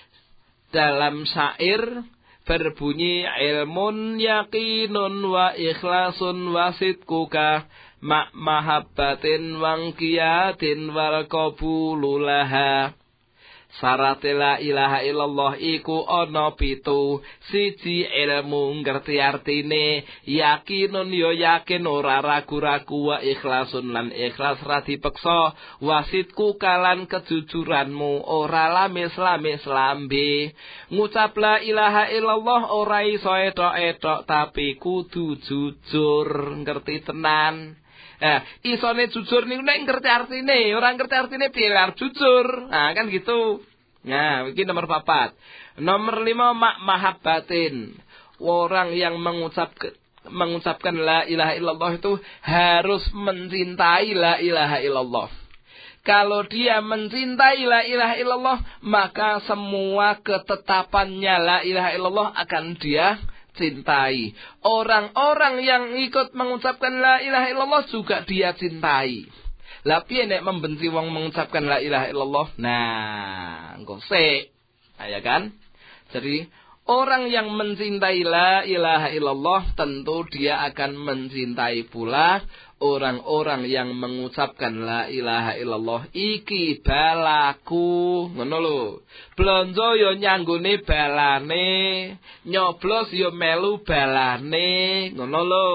dalam syair berbunyi ilmun yakinun wa ikhlasun wa sidquka ma mahabbatin wangkiyatin wal qabulu laha. Syarat la ilaha illallah iku ana pitu. Siji ilmu ngerti artine, yakinun yo yakin ora ragu-ragu, wa ikhlasun lan ikhlas ra dipeksa, wasitku kalan kejujuranmu ora lamis-lamis lambe. Ngucap la ilaha illallah ora iso etok-etok tapi kudu jujur, ngerti tenan. Nah, isone jujur niku nek ngerti artine, ora ngerti artine piye lar jujur. Nah, kan gitu. Nah, iki nomor papat. Nomor lima mak mahabbatin. Orang yang mengucap mengucapkan la ilaha illallah itu harus mencintai la ilaha illallah. Kalau dia mencintai la ilaha illallah, maka semua ketetapannya la ilaha illallah akan dia cintai. Orang-orang yang ikut mengucapkan la ilaha illallah juga dia cintai. Lah piye nek membenci wong mengucapkan la ilaha illallah? Nah, engko sik. Nah, ya kan? Jadi orang yang mencintai la ilaha illallah tentu dia akan mencintai pula orang-orang yang mengucapkan la ilaha illallah. Iki balaku, ngono lho. Blonjo yo nyanggone balane, nyoblos yo melu balane, ngono lho.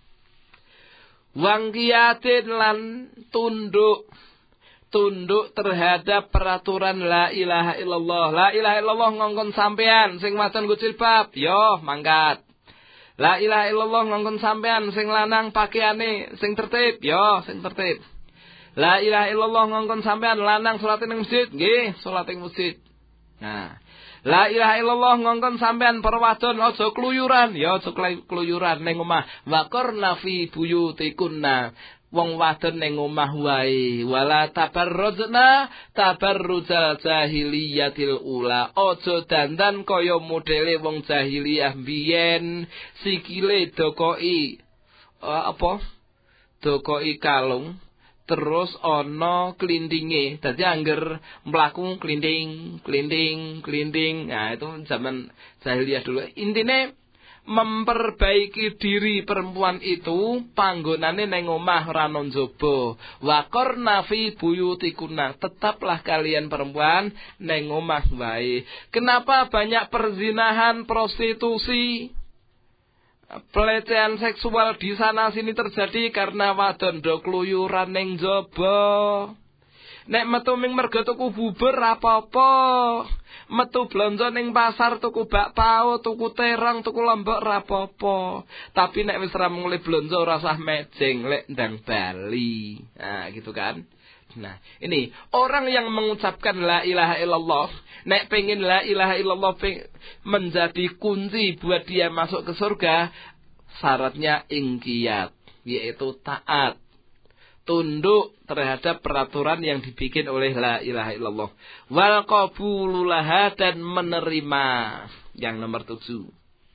Wangkiyatin lan tunduk tunduk terhadap peraturan la ilaha illallah. La ilaha illallah ngongkon sampean sing wadon nggo jilbab, yo mangkat. La ilaha illallah ngongkon sampean sing lanang pakaiane sing tertib, yo sing tertib. La ilaha illallah ngongkon sampean lanang salat ning masjid, nggih, salat ning masjid. Nah, La ilaha illallah ngongkon sampean para wadon aja kluyuran, ya aja kluyuran ning omah. Wa qarna fi buyutikunna. Wong wadon ning omah wae. Wala tabarrujna tabarrujal jahiliyatil ula. Aja dandan kaya modele wong jahiliyah biyen, sikile dokoki uh, apa? Dokoki kalung. Terus ono klindinge. Dadi angger mlaku klinding, klinding, klinding. Nah, itu zaman jahiliyah dulu. Intine memperbaiki diri perempuan itu panggonane neng omah ora nang njaba. Wa qarna fi buyutikunna. Tetaplah kalian perempuan neng omah wae. Kenapa banyak perzinahan, prostitusi, pelecehan seksual di sana sini terjadi? Karena wadon do kluyuran ning njaba. Nek metu ming mergo tuku bubur apa-apa. Metu blonjo ning pasar tuku bakpao, tuku terong, tuku lombok ora apa-apa. Tapi nek wis ra mulai blonjo ora usah mejeng lek ndang bali. Nah, gitu kan. Nah, ini orang yang mengucapkan la ilaha illallah, nek pengen la ilaha illallah peng, menjadi kunci buat dia masuk ke surga, syaratnya ingkiyat, yaitu taat, tunduk terhadap peraturan yang dibikin oleh la ilaha illallah. Wal qabulu laha, dan menerima. Yang nomor tujuh.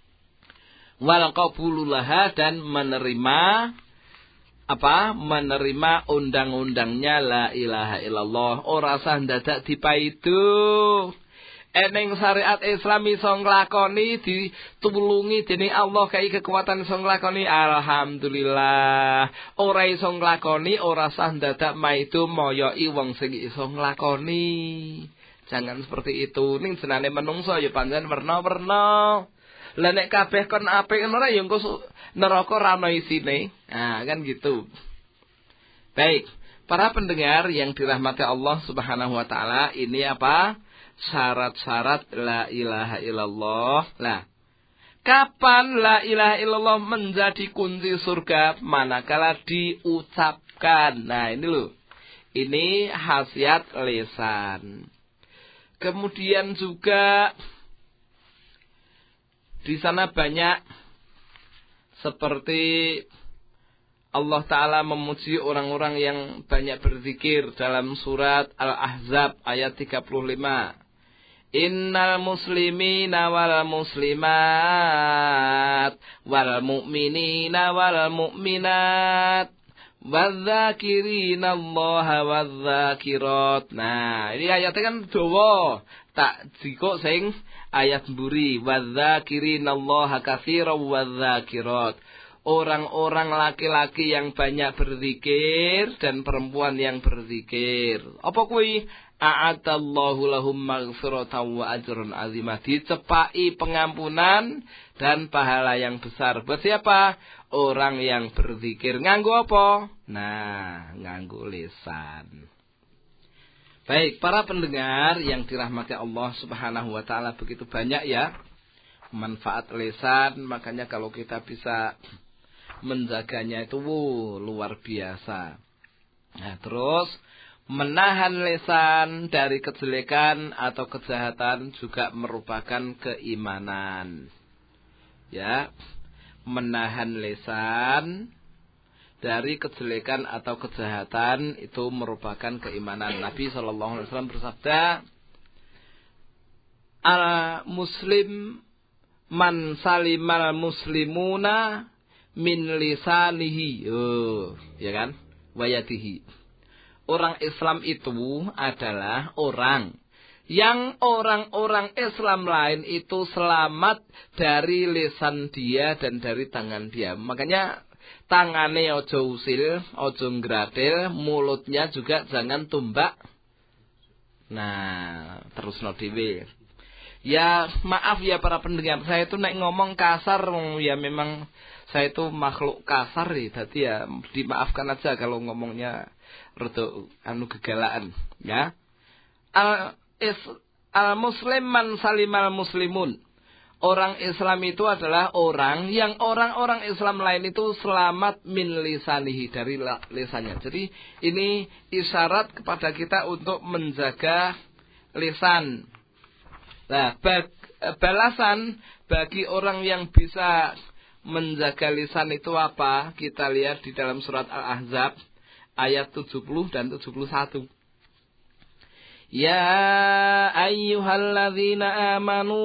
Wal qabulu laha, dan menerima apa? Menerima undang-undangnya la ilaha illallah. Ora sah dadak dipaidu. Eneng syariat Islam iso nglakoni, ditulungi dening Allah kai kekuatan iso nglakoni, alhamdulillah. Ora iso nglakoni, ora sah dadak maidu moyoki wong sing iso nglakoni. Jangan seperti itu. Ning jenenge menungso ya pancen werna-werna. Lah nek kabeh kon apik ora ya engko neraka ra ono isine. Nah, kan gitu. Baik, para pendengar yang dirahmati Allah Subhanahu wa taala, ini apa? Syarat-syarat la ilaha illallah. Lah, kapan la ilaha illallah menjadi kunci surga? Manakala diucapkan. Nah, ini loh. Ini khasiat lisan. Kemudian juga di sana banyak seperti Allah Ta'ala memuji orang-orang yang banyak berzikir dalam surat Al-Ahzab ayat tiga puluh lima. Innal muslimina wal muslimat wal mu'minina wal mu'minat wadzakirina allaha wadzakirat. Nah, ini ayatnya kan dawa. Tak jiko sing ayat mburi. Wadzakirina allaha katsiran wadzakirat. Orang-orang laki-laki yang banyak berzikir dan perempuan yang berzikir. Apa kuwi? A'atallahu lahum maghfiratan wa ajrun azimah. Dicepai pengampunan dan pahala yang besar. Buat siapa? Orang yang berzikir. Nganggo apa? Nah, nganggo lisan. Baik, para pendengar yang dirahmati Allah Subhanahu wa taala, begitu banyak ya manfaat lisan. Makanya kalau kita bisa menjaganya itu wuh, luar biasa. Nah, terus menahan lisan dari kejelekan atau kejahatan juga merupakan keimanan. Ya, menahan lisan dari kejelekan atau kejahatan itu merupakan keimanan. Nabi shallallahu alaihi wasallam bersabda, al-muslim man salimal muslimuna min lisanihi, oh, ya kan, wayatihi. Orang Islam itu adalah orang yang orang-orang Islam lain itu selamat dari lisan dia dan dari tangan dia. Makanya tangannya ojo usil, ojo ngradil, mulutnya juga jangan tumbak. Nah, terus no dhewe. Ya maaf ya para pendengar, saya itu nek ngomong kasar ya memang saya itu makhluk kasar ya, jadi ya dimaafkan aja kalau ngomongnya rada anu gegalaan ya. Al is al muslim man salimal muslimun. Orang Islam itu adalah orang yang orang-orang Islam lain itu selamat min lisanihi, dari lisannya. Jadi ini isyarat kepada kita untuk menjaga lisan. Nah, bag, balasan bagi orang yang bisa menjaga lisan itu apa? Kita lihat di dalam surat Al-Ahzab ayat tujuh puluh dan tujuh puluh satu. Ya ayyuhalladzina amanu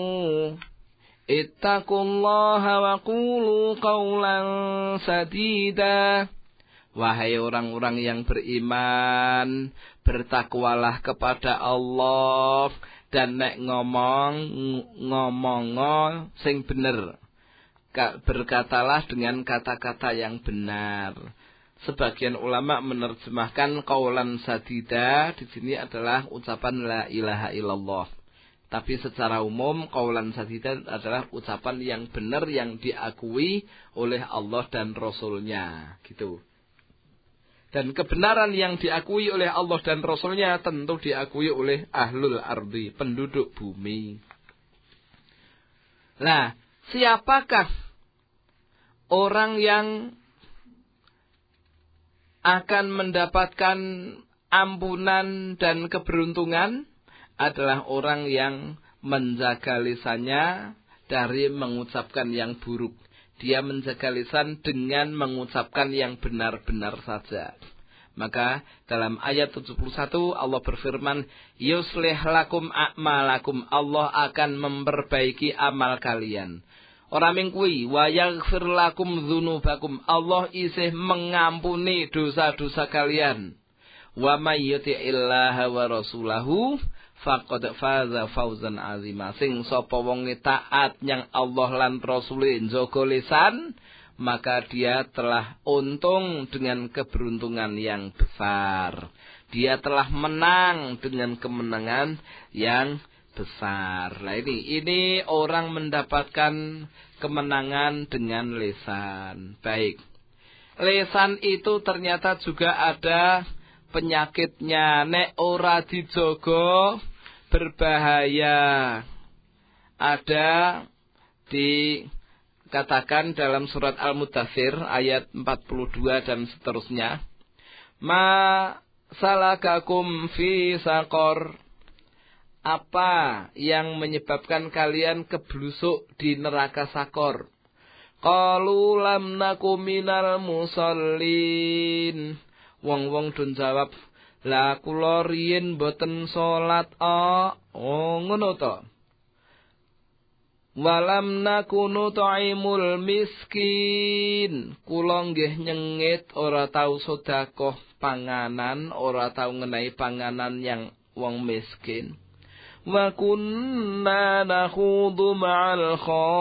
ittaqullaha wa qulu qawlan sadida. Wahai orang-orang yang beriman, bertakwalah kepada Allah dan nek ngomong ngomong sing bener. Berkatalah dengan kata-kata yang benar. Sebagian ulama menerjemahkan qaulan sadida di sini adalah ucapan la ilaha illallah. Tapi secara umum qaulan sadida adalah ucapan yang benar yang diakui oleh Allah dan Rasul-Nya, gitu. Dan kebenaran yang diakui oleh Allah dan Rasul-Nya tentu diakui oleh ahlul ardi, penduduk bumi. Nah, siapakah orang yang akan mendapatkan ampunan dan keberuntungan? Adalah orang yang menjaga lisannya dari mengucapkan yang buruk. Dia menjaga lisan dengan mengucapkan yang benar-benar saja. Maka dalam ayat tujuh puluh satu Allah berfirman, yuslih lakum a'malakum, Allah akan memperbaiki amal kalian. Ora ming kuwi wa yaghfir lakum dzunubakum, Allah isih mengampuni dosa-dosa kalian. Wa may yuti'illaha wa rasulahu faqad faza fawzan azima. Sing sapa wong taat nyang Allah lan Rasule njaga lisan, maka dia telah untung dengan keberuntungan yang besar. Dia telah menang dengan kemenangan yang besar. Nah ini, ini orang mendapatkan kemenangan dengan lisan. Baik. Lisan itu ternyata juga ada penyakitnya. Nek ora dijogo berbahaya. Ada dikatakan dalam surat Al-Mudaththir ayat empat puluh dua dan seterusnya. Ma salakakum fi saqor. Apa yang menyebabkan kalian keblusuk di neraka sakor? Qalu lam naku minal musallin. Wong-wong dun jawab, la kula riyin boten salat a. Oh ngono to. Walam nakunu ta'imul miskin. Kula nggih nyengit ora tau sedekah panganan, ora tau ngenehi panganan yang wong miskin. Wa kunna nakhudu ma'al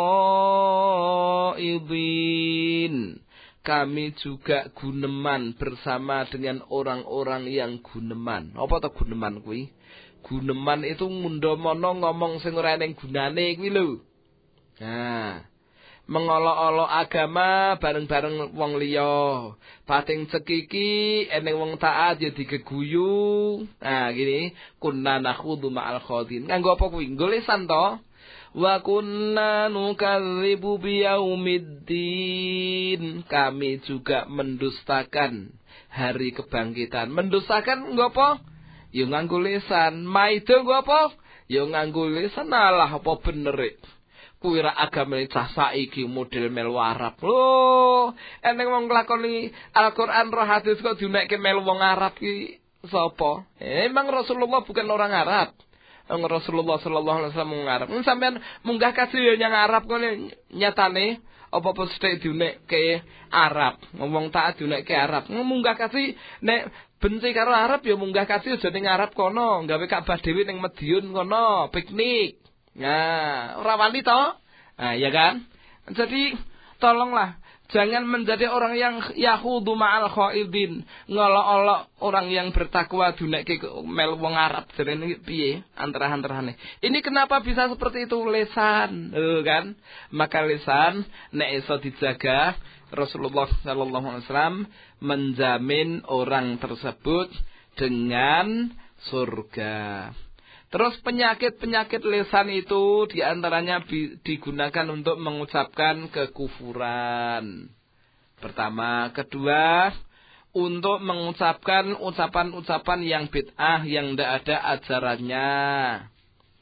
khaidin. Kami juga guneman bersama dengan orang-orang yang guneman. Apa to guneman kuwi? Guneman itu ngundomono ngomong sing ora eneng gunane kuwi lho. Nah, mengolok-olok agama bareng-bareng wong liya. Pating cekiki eneng wong taat ya digeguyu. Nah, gini, kunna nakhudu ma'al khaidin. Nganggo apa kuwi? Nggo lisan to. Wa kunna nukadzibu biyaumiddin. Kami juga mendustakan hari kebangkitan. Mendustakan nggo apa? Ya nganggo lisan. Maido nggo apa? Ya nganggo lisan. Alah apa bener e? Kuwi ra agame cah saiki model melu Arab. Lho, eneng wong nglakoni Al-Qur'an ro hadis kok diunekke melu wong Arab ki sapa? Emang Rasulullah bukan orang Arab. Rasulullah sallallahu alaihi wasallam ngarep. Sampeyan munggah kasih ya nyang Arab kene nyatane apa-apa sithik diunekke Arab. Ngomong taat diunekke Arab. Munggah kasih nek benci karo Arab ya munggah kasih aja ning Arab kono, gawe Ka'bah dhewe ning Madiun kono, piknik. Nah, ora wani to? Nah, ya kan? Jadi tolonglah jangan menjadi orang yang yahudu ma'al khaidin, ngolok-olok orang yang bertakwa dunekke mel wong Arab jarene piye antara-antarane. Ini kenapa bisa seperti itu? Lisan, eh, kan? Maka lisan nek iso dijaga, Rasulullah sallallahu alaihi wasallam menjamin orang tersebut dengan surga. Terus penyakit-penyakit lisan itu diantaranya digunakan untuk mengucapkan kekufuran. Pertama, kedua, untuk mengucapkan ucapan-ucapan yang bid'ah yang tidak ada ajarannya.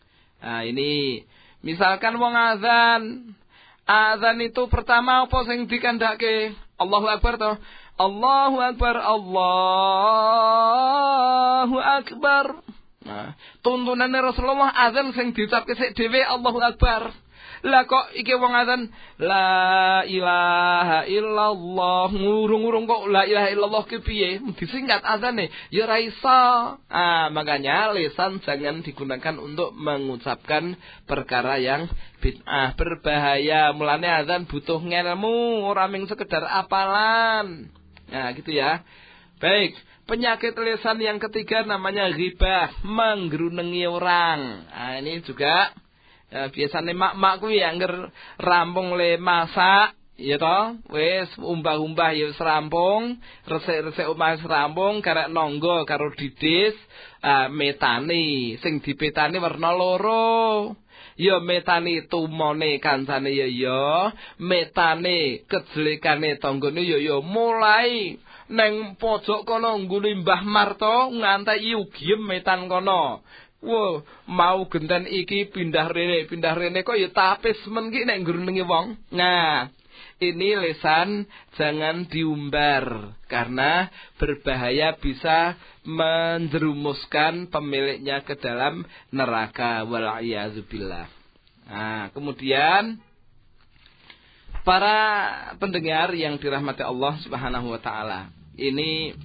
Nah, ini misalkan wong azan. Azan itu pertama apa sing dikandhake? Allahu Akbar toh. Allahu Akbar, Allahu Akbar. Nah, tuntunane Rasulullah azan sing diucapke sik dhewe Allahu Akbar. Lah kok iki wong azan la ilaha illallah, ngurung-ngurung kok la ilaha illallah ki piye? Disingkat azane ya ora iso. Ah, makanya lisan jangan digunakan untuk mengucapkan perkara yang bid'ah, berbahaya. Mulane azan butuh ngelmu, ora mung sekedar apalan. Nah, gitu ya. Baik, penyakit lisan yang ketiga namanya ghibah, menggerunengi orang. Nah, ini juga ya, biasanya mak-mak kuwi angger rampung le masak, ya toh, wis umbah-umbah ya wis rampung, resik-resik omah wis rampung, karek nonggo karo didis, uh, metani, sing dipetani werna loro. Ya metani tumone kancane ya ya, metane kejelikane tanggane ya ya, mulai neng pojok kono nggone Mbah Marto nganti ugiem metan kono. Wow, mau genten iki pindah rene, pindah rene kok ya tapis men ki nek nggrunengi wong. Nah, ini lisan jangan diumbar karena berbahaya, bisa menjerumuskan pemiliknya ke dalam neraka, wal'iyadzubillah. Nah, kemudian para pendengar yang dirahmati Allah Subhanahu wa taala, ini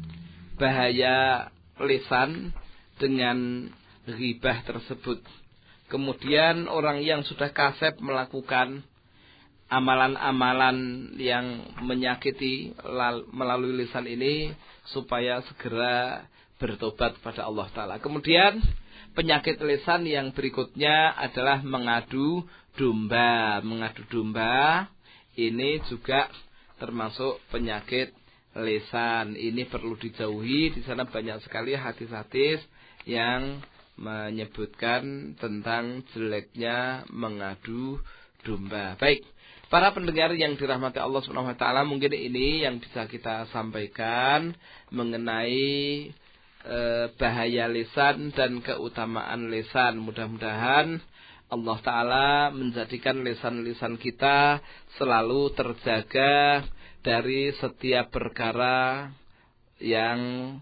bahaya lisan dengan ghibah tersebut. Kemudian orang yang sudah kasep melakukan amalan-amalan yang menyakiti melalui lisan ini supaya segera bertobat kepada Allah Ta'ala. Kemudian penyakit lisan yang berikutnya adalah mengadu domba. Mengadu domba ini juga termasuk penyakit lisan. Ini perlu dijauhi. Di sana banyak sekali hadis-hadis yang menyebutkan tentang jeleknya mengadu domba. Baik, para pendengar yang dirahmati Allah Subhanahu wa taala, mungkin ini yang bisa kita sampaikan mengenai e, bahaya lisan dan keutamaan lisan. Mudah-mudahan Allah taala menjadikan lisan-lisan kita selalu terjaga dari setiap perkara yang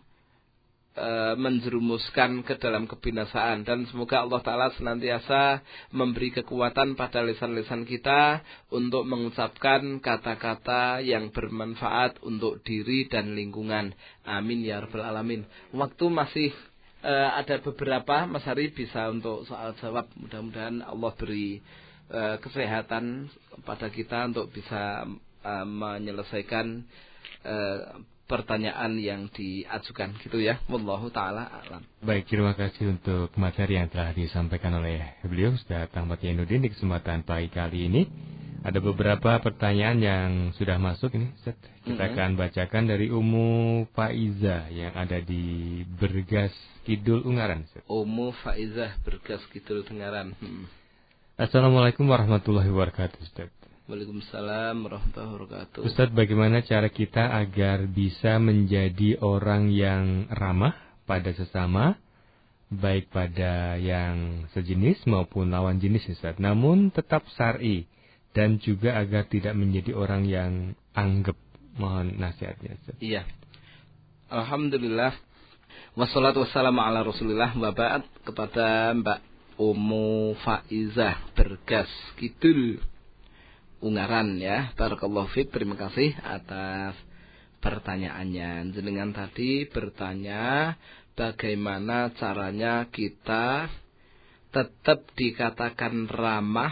menjerumuskan ke dalam kebinasaan, dan semoga Allah Ta'ala senantiasa memberi kekuatan pada lisan-lisan kita untuk mengucapkan kata-kata yang bermanfaat untuk diri dan lingkungan. Amin ya rabbal alamin. Waktu masih uh, ada beberapa, Mas Hari bisa untuk soal jawab. Mudah-mudahan Allah beri uh, kesehatan pada kita untuk bisa uh, menyelesaikan uh, pertanyaan yang diajukan, gitu ya. Wallahu taala alam. Baik, terima kasih untuk materi yang telah disampaikan oleh beliau Ustaz Ahmad Yainuddin di kesempatan pagi kali ini. Ada beberapa pertanyaan yang sudah masuk ini, Ustaz. Kita mm-hmm. akan bacakan dari Ummu Faizah yang ada di Bergas Kidul Ungaran, Ustaz. Ummu Faizah Bergas Kidul Ungaran. Hmm. Assalamualaikum warahmatullahi wabarakatuh, Ustaz. Waalaikumsalam warahmatullahi wabarakatuh. Ustaz, bagaimana cara kita agar bisa menjadi orang yang ramah pada sesama, baik pada yang sejenis maupun lawan jenis, Ustaz, namun tetap syar'i, dan juga agar tidak menjadi orang yang anggap? Mohon nasihatnya, Ustaz. Iya. Alhamdulillah. Wassalatu wassalamu ala Rasulillah wa ba'd, kepada Mbak Ummu Faizah Bergas Kidul Ungaran ya. Barakallahu fiik, terima kasih atas pertanyaannya. Jenengan tadi bertanya bagaimana caranya kita tetap dikatakan ramah,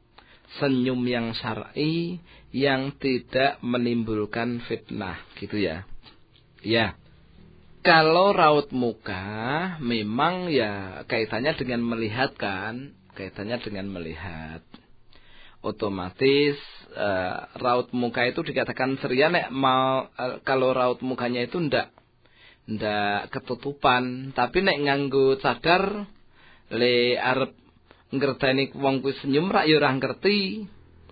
senyum yang syar'i, yang tidak menimbulkan fitnah, gitu ya. Ya. Kalau raut muka memang ya kaitannya dengan melihat kan, kaitannya dengan melihat. Otomatis uh, raut muka itu dikatakan ceria nek mau uh, kalau raut mukanya itu ndak ndak ketutupan, tapi nek nganggo cadar le arep ngerteni wong kuwi senyum rak ya ora ngerti.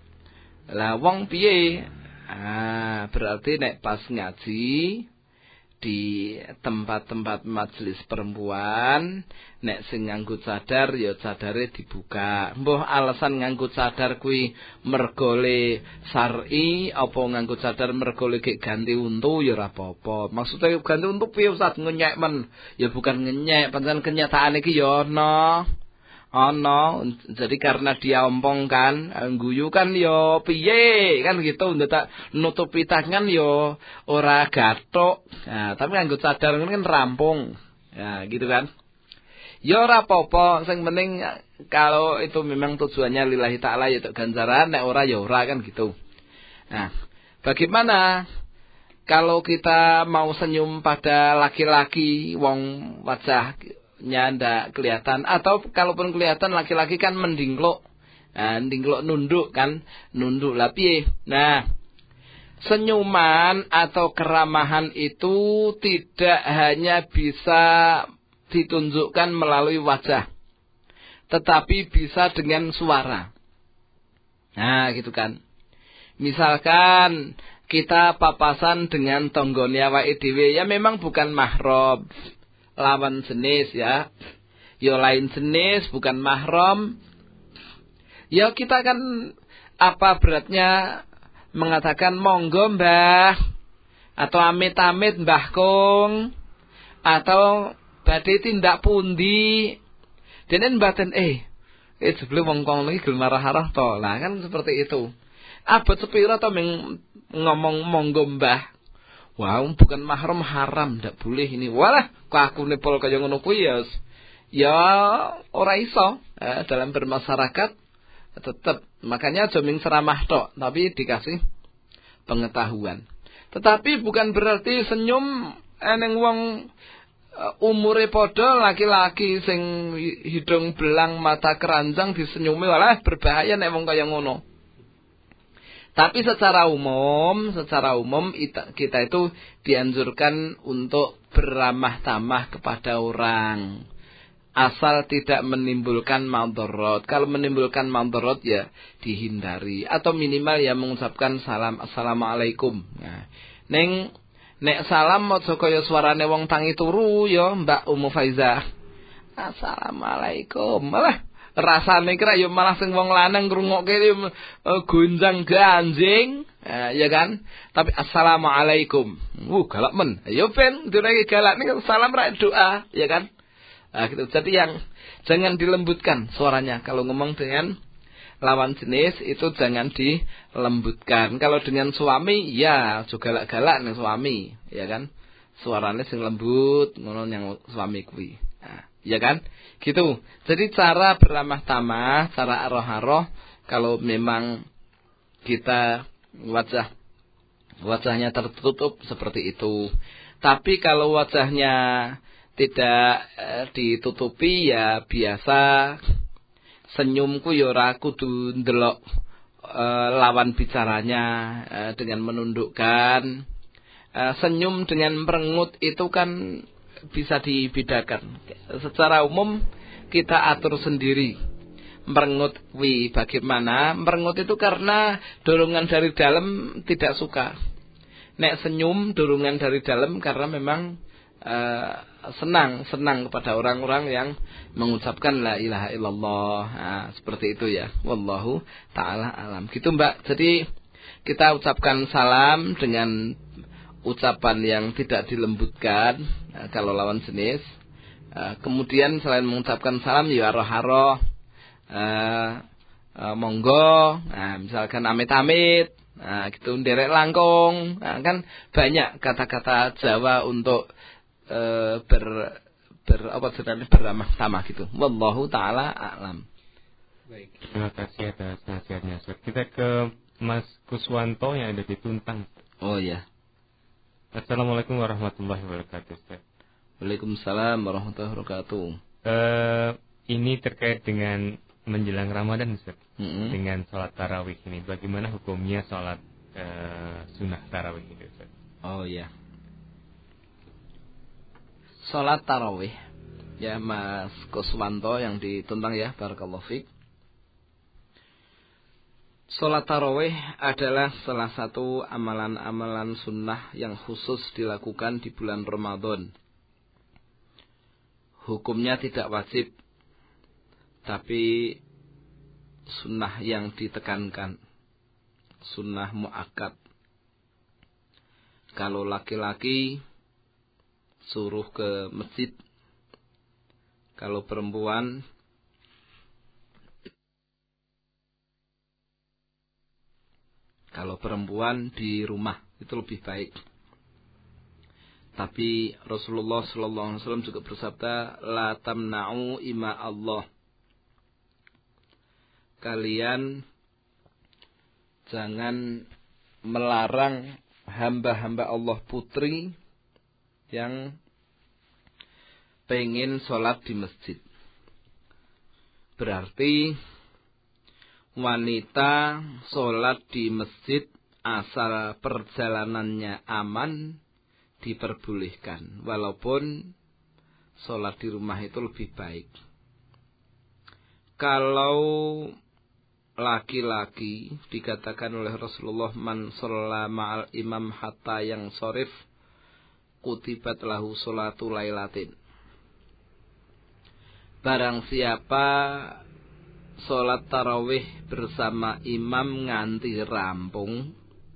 Lah wong piye? Ah, berarti nek pas ngaji di tempat-tempat majelis perempuan nek sing nganggo cadar ya cadare dibuka. Mbah alasan nganggo cadar kuwi mergole syar'i apa nganggo cadar mergole gek ganti untu ya ora apa-apa. Maksudnya ganti untu piye Ustaz ngenyek men? Ya bukan ngenyek, pancen kenyataan iki ya ana. Ana, jadi karena dia ompong kan, guyu kan yo piye kan gitu, ndak nutupi tangan yo ora gathuk. Nah, tapi nganggo cadar kan rampung. Ya, gitu kan. Ya ora apa-apa, sing penting kalau itu memang tujuannya lillahi taala ya untuk ganjaran, nek ora ya ora kan gitu. Nah, bagaimana kalau kita mau senyum pada laki-laki wong wajah ndak kelihatan, atau kalaupun kelihatan laki-laki kan mendinglok. Nah, ndinglok nunduk kan, nunduk lah piye. Nah, senyuman atau keramahan itu tidak hanya bisa ditunjukkan melalui wajah, tetapi bisa dengan suara. Nah, gitu kan. Misalkan kita papasan dengan tonggone awake dhewe, ya memang bukan mahram, lawan jenis ya, ya lain jenis, bukan mahram. Ya kita kan apa beratnya mengatakan monggo mbah, atau amit-amit mbah kong, atau badhe tindak pundi. Dene mbaten eh eh jebule wong kong iki gelem marah-marah to. Lah kan seperti itu. Abot sepira to ngomong monggo mbah. Wah, wow, bukan mahram haram, ndak boleh ini. Walah, kok aku nepol kaya ngono kuwi ya. Ya ora iso eh, dalam bermasyarakat tetap. Makanya aja ming ceramah tok, tapi dikasih pengetahuan. Tetapi bukan berarti senyum eneng wong uh, umure padha laki-laki sing hidung belang mata keranjang disenyumi, walah berbahaya nek wong kaya ngono. Tapi secara umum, secara umum kita itu dianjurkan untuk beramah tamah kepada orang, asal tidak menimbulkan madharat. Kalau menimbulkan madharat ya dihindari, atau minimal ya mengucapkan salam assalamualaikum. Nah, neng nek salam aja kaya suarane wong tangi turu ya Mbak Umu Faizah. Assalamualaikum. Malah rasane kira ya malah sing wong lanang ngrungokke uh, gonjang ganjing, uh, ya kan? Tapi assalamualaikum. Uh galak men. Ya ben direke galak ning salam ra doa, ya kan? Nah, gitu. Jadi yang jangan dilembutkan suaranya kalau ngomong dengan lawan jenis itu jangan dilembutkan. Kalau dengan suami ya juga galak-galak ning suami, ya kan? Suaranya sing lembut ngono yang suami kuwi. Nah, ya kan? Gitu. Jadi cara beramah tamah, cara aroh-aroh kalau memang kita wajah wajahnya tertutup seperti itu. Tapi kalau wajahnya tidak eh, ditutupi ya biasa senyumku ya ora kudu ndelok eh, lawan bicaranya eh, dengan menundukkan. Eh, senyum dengan merengut itu kan bisa dibedakan. Secara umum kita atur sendiri. Merengut wi bagaimana? Merengut itu karena dorongan dari dalam tidak suka. Nek senyum dorongan dari dalam karena memang uh, senang, senang kepada orang-orang yang mengucapkan la ilaha illallah. Nah, seperti itu ya. Wallahu taala alam. Gitu Mbak. Jadi kita ucapkan salam dengan ucapan yang tidak dilembutkan uh, kalau lawan jenis. Uh, kemudian selain mengucapkan salam ya aroh-aroh, uh, uh, monggo, nah, misalkan amit-amit, nah, gitu nderek langkung, nah, kan banyak kata-kata Jawa untuk uh, ber ber apa sebenarnya beramah tamah gitu. Wallahu taala a'lam. Baik, terima kasih atas nasihatnya. Kita ke Mas Kuswanto yang ada di Tuntang. Oh ya. Assalamualaikum warahmatullahi wabarakatuh, Ustaz. Waalaikumsalam warahmatullahi wabarakatuh. Uh, ini terkait dengan menjelang Ramadan, Ustaz. Mm-hmm. Dengan sholat tarawih ini, bagaimana hukumnya sholat uh, sunnah tarawih itu, Ustaz? Oh ya. Sholat tarawih, ya Mas Kuswanto yang di Tuntang ya, barakallahu fiik. Sholat tarawih adalah salah satu amalan-amalan sunnah yang khusus dilakukan di bulan Ramadan. Hukumnya tidak wajib, tapi sunnah yang ditekankan, sunnah muakkad. Kalau laki-laki suruh ke masjid, kalau perempuan Kalau perempuan di rumah itu lebih baik. Tapi Rasulullah Sallallahu Alaihi Wasallam juga bersabda, la tamna'u ima Allah. Kalian jangan melarang hamba-hamba Allah putri yang pengen sholat di masjid. Berarti wanita sholat di masjid asal perjalanannya aman diperbolehkan. Walaupun sholat di rumah itu lebih baik. Kalau laki-laki dikatakan oleh Rasulullah, man sholla ma'al imam hatta yang sorif kutibat lahu sholatu lailatin. Barang siapa sholat tarawih bersama imam nganti rampung,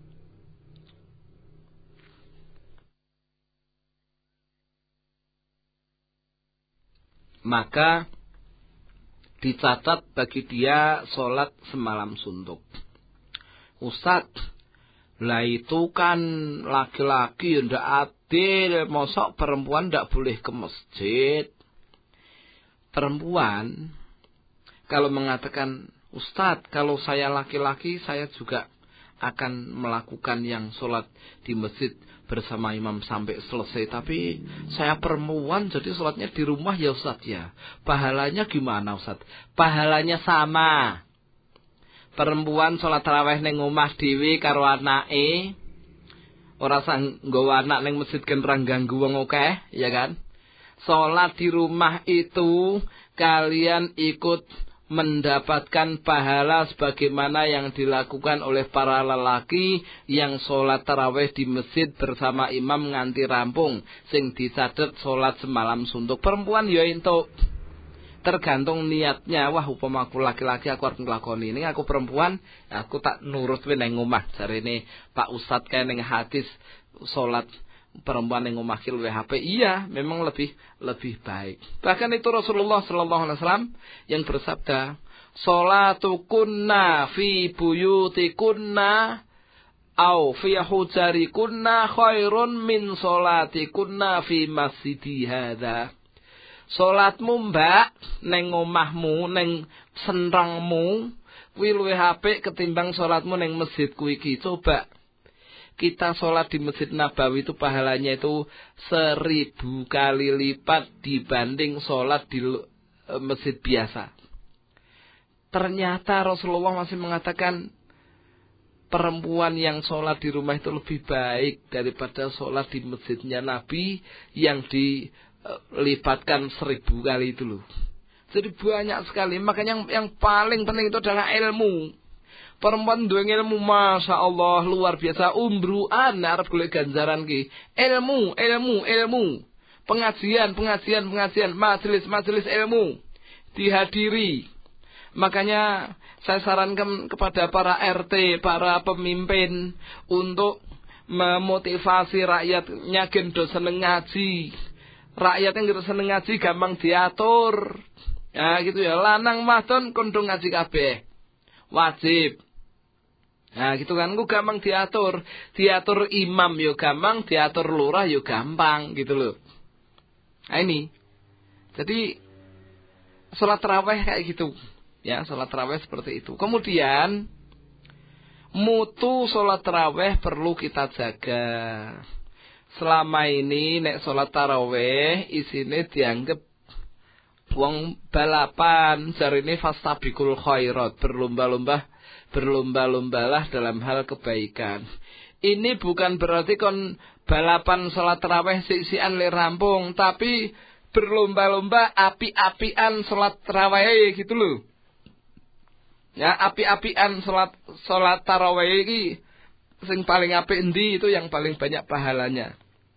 maka dicatat bagi dia sholat semalam suntuk. Ustaz, lah itu kan laki-laki yang ndak adil, mosok perempuan ndak boleh ke masjid. Perempuan kalau mengatakan, Ustadz, kalau saya laki-laki, saya juga akan melakukan yang sholat di masjid bersama imam sampai selesai. Tapi saya perempuan, jadi sholatnya di rumah ya Ustadz ya. Pahalanya gimana Ustadz? Pahalanya sama. Perempuan sholat tarawih ning omah dhewe karo anake, ora sang nggawa anak ning masjid kan ora ganggu wong akeh, ya kan? Sholat di rumah itu kalian ikut mendapatkan pahala sebagaimana yang dilakukan oleh para lelaki yang sholat tarawih di masjid bersama imam nganti rampung, sing dicatet sholat semalam suntuk. Perempuan ya entuk, tergantung niatnya. Wah, upama aku laki-laki aku harus nglakoni ini, aku perempuan aku tak nurut wae nang omah. Jarene Pak Ustadz kae ning hadis sholat perempuan yang memakil W H P, iya memang lebih lebih baik. Bahkan itu Rasulullah Sallallahu Alaihi Wasallam yang bersabda, "Sholatukunna fi buyutikunna au fi hujarikunna khairun min sholatikunna fi masjidi hadza." Salatmu mbak neng omahmu, neng sentrangmu kuwi luwih apik ketimbang salatmu neng masjidku iki. Coba kita sholat di Masjid Nabawi itu pahalanya itu seribu kali lipat dibanding sholat di masjid biasa. Ternyata Rasulullah masih mengatakan perempuan yang sholat di rumah itu lebih baik daripada sholat di masjidnya Nabi yang dilipatkan seribu kali itu loh. Jadi banyak sekali. Makanya yang, yang paling penting itu adalah ilmu. Perempuan duwe ilmu, masya Allah luar biasa, umbruan arep golek ganjaran ki. Ilmu, ilmu, ilmu. Pengajian, pengajian, pengajian, majelis-majelis ilmu dihadiri. Makanya saya sarankan kepada para R T, para pemimpin untuk memotivasi rakyatnya gendo seneng ngaji. Rakyat yang gendo seneng ngaji gampang diatur. Ya gitu ya, lanang wadon kondong ngaji kabeh. Wajib. Nah gitu kan, ku gampang diatur. Diatur imam yo gampang, diatur lurah yo gampang gitu loh. Nah ini. Jadi sholat tarawih kayak gitu. Ya, sholat tarawih seperti itu. Kemudian mutu sholat tarawih perlu kita jaga. Selama ini nek sholat tarawih isine dianggap wong balapan, jarine fastabiqul khairat, berlomba-lomba berlomba-lombalah dalam hal kebaikan. Ini bukan berarti kon balapan sholat tarawih sik-sikan le rampung, tapi berlomba-lomba api-apian sholat tarawih gitu loh. Ya, api-apian salat salat tarawih iki sing paling apik endi itu yang paling banyak pahalanya.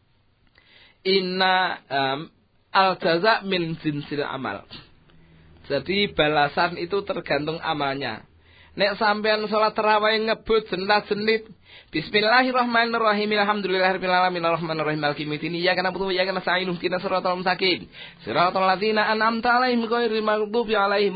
Inna um, al jaza min jinsil amal. Jadi balasan itu tergantung amalnya. Nek sampean salat tarawih ngebut jenat-jenit Bismillahirrahmanirrahim. Alhamdulillahirabbil alamin arrahmanirrahim maliki yaumiddin. Iyyaka na'budu wa iyyaka nasta'in ihdinas siratal mustaqim. Siratal ladzina an'amta 'alaihim ghairil maghdubi 'alaihim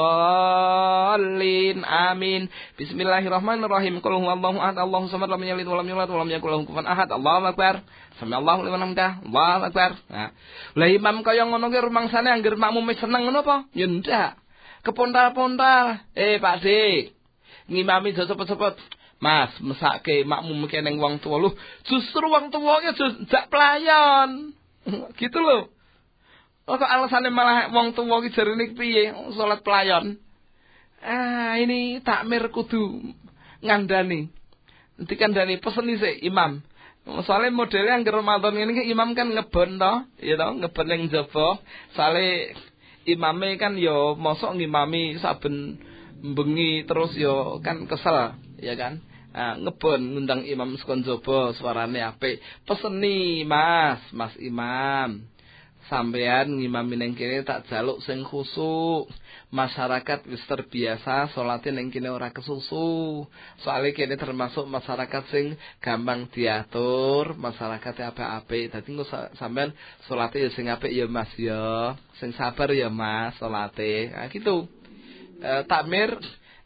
waladdallin. Amin. Bismillahirrahmanirrahim. Qul huwallahu ahad, Allahus samad, lam yalid wa lam yulad wa lam yakul lahu kufuwan ahad. Allahu akbar. Sami'allahu liman hamidah. Allahu akbar. Nah, lah imam kaya ngono ki rumangsane anggere makmum seneng ngono apa? Ya ndak. Kepontal-pontal. Eh, Pak D. Ngimami aja cepet-cepet. Mas, mesake makmum keneng wong tuwa lu, justru wong tuwa ki jak pelayan. Gitu loh. Oh, kok alasane malah wong tuwa ki jarene piye salat pelayan. Ah, ini takmir kudu ngandani. Nanti kandani peseni sik imam. Soale modele anggere Ramadan ngene ki imam kan ngebon to, ya to, ngebon ning jaba. Soale imame kan yo mosok ngimami saben bengi terus yo kan kesel, ya kan? Nah, ngebon ngundang imam sekon jaba suarane apik. Peseni, Mas, Mas Imam. Sampean ngimami ning kene tak jaluk sing khusuk. Masyarakat wis terbiasa salate ning kene ora kesusu. Soale kene termasuk masyarakat sing gampang diatur, masyarakat apik-apik. Dadi engko sampean salate ya sing apik ya Mas ya. Sing sabar ya Mas salate. Nah, gitu. E, takmir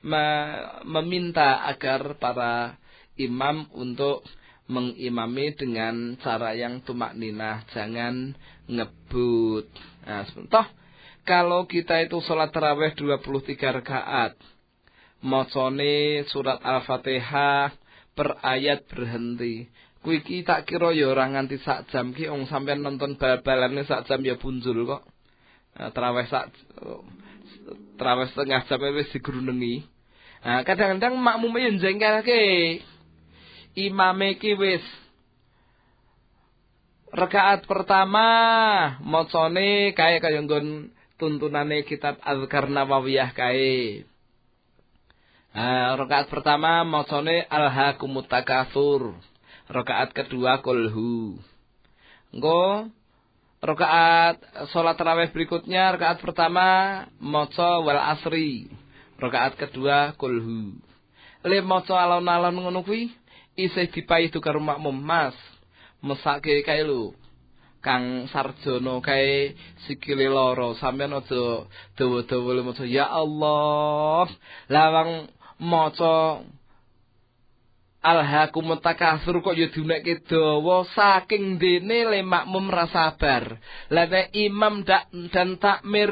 meminta agar para imam untuk mengimami dengan cara yang tumak ninah, jangan ngebut. Nah, toh kalau kita itu sholat tarawih dua puluh tiga rakaat, macane surat Al-Fatihah per ayat berhenti. Kuwi iki tak kira ya ora nganti sak jam ki wong sampean nonton bal-balane sak jam ya punjul kok. Nah, tarawih sak Terawih setengah jam wis digrunengi. Nah, kadang-kadang makmume yo jengkelke. Imame ki wis rakaat pertama macane kae kaya nggon tuntunane kitab Azkar Nawawiyah kae. Nah, rakaat pertama macane Alhaakumut Takatsur. Rakaat kedua Qulhu. Engko rakaat salat tarawih berikutnya, rakaat pertama maca wal asri, rakaat kedua Qulhu. Le maca alon-alon ngono kuwi isih dipaidu karo makmum, Mas. Mesake kae lho. Kang Sarjono kae sikile lara, sampean aja dawa-dawa maca ya Allah. Lawang maca Alhaakumut Takatsur kok ya diunekke dawa saking dene le makmum ra sabar. Lah nek imam dan takmir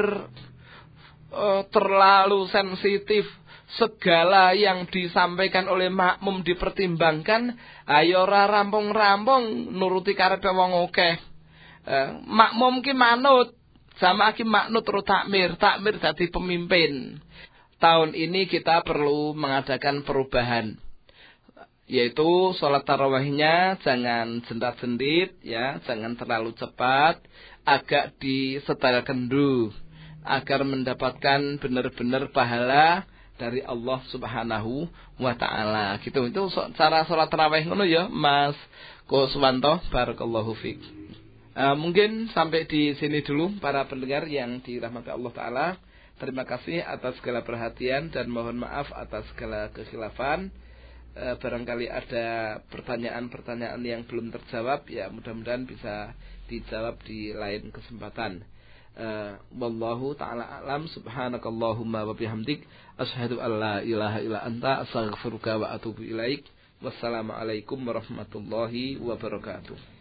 uh, terlalu sensitif, segala yang disampaikan oleh makmum dipertimbangkan, ayo ora rampung-rampung nuruti karepe wong akeh. Uh, makmum ki manut, sama ki manut terus takmir, takmir dadi pemimpin. Tahun ini kita perlu mengadakan perubahan. Yaitu sholat tarawihnya jangan jentat-jentit, ya, jangan terlalu cepat, agak disetelkan dulu, agar mendapatkan benar-benar pahala dari Allah Subhanahu wa Ta'ala. Gitu, itu cara sholat tarawih ngono ya, Mas Kuswanto, barakallahu fiik. Uh, mungkin sampai di sini dulu para pendengar yang dirahmati Allah Ta'ala. Terima kasih atas segala perhatian dan mohon maaf atas segala kekhilafan. Barangkali ada pertanyaan-pertanyaan yang belum terjawab, ya mudah-mudahan bisa dijawab di lain kesempatan. Uh, wallahu ta'ala a'lam. Subhanakallahumma wa bihamdik asyhadu an la ilaha illa anta astaghfiruka wa atubu ilaik. Wassalamualaikum warahmatullahi wabarakatuh.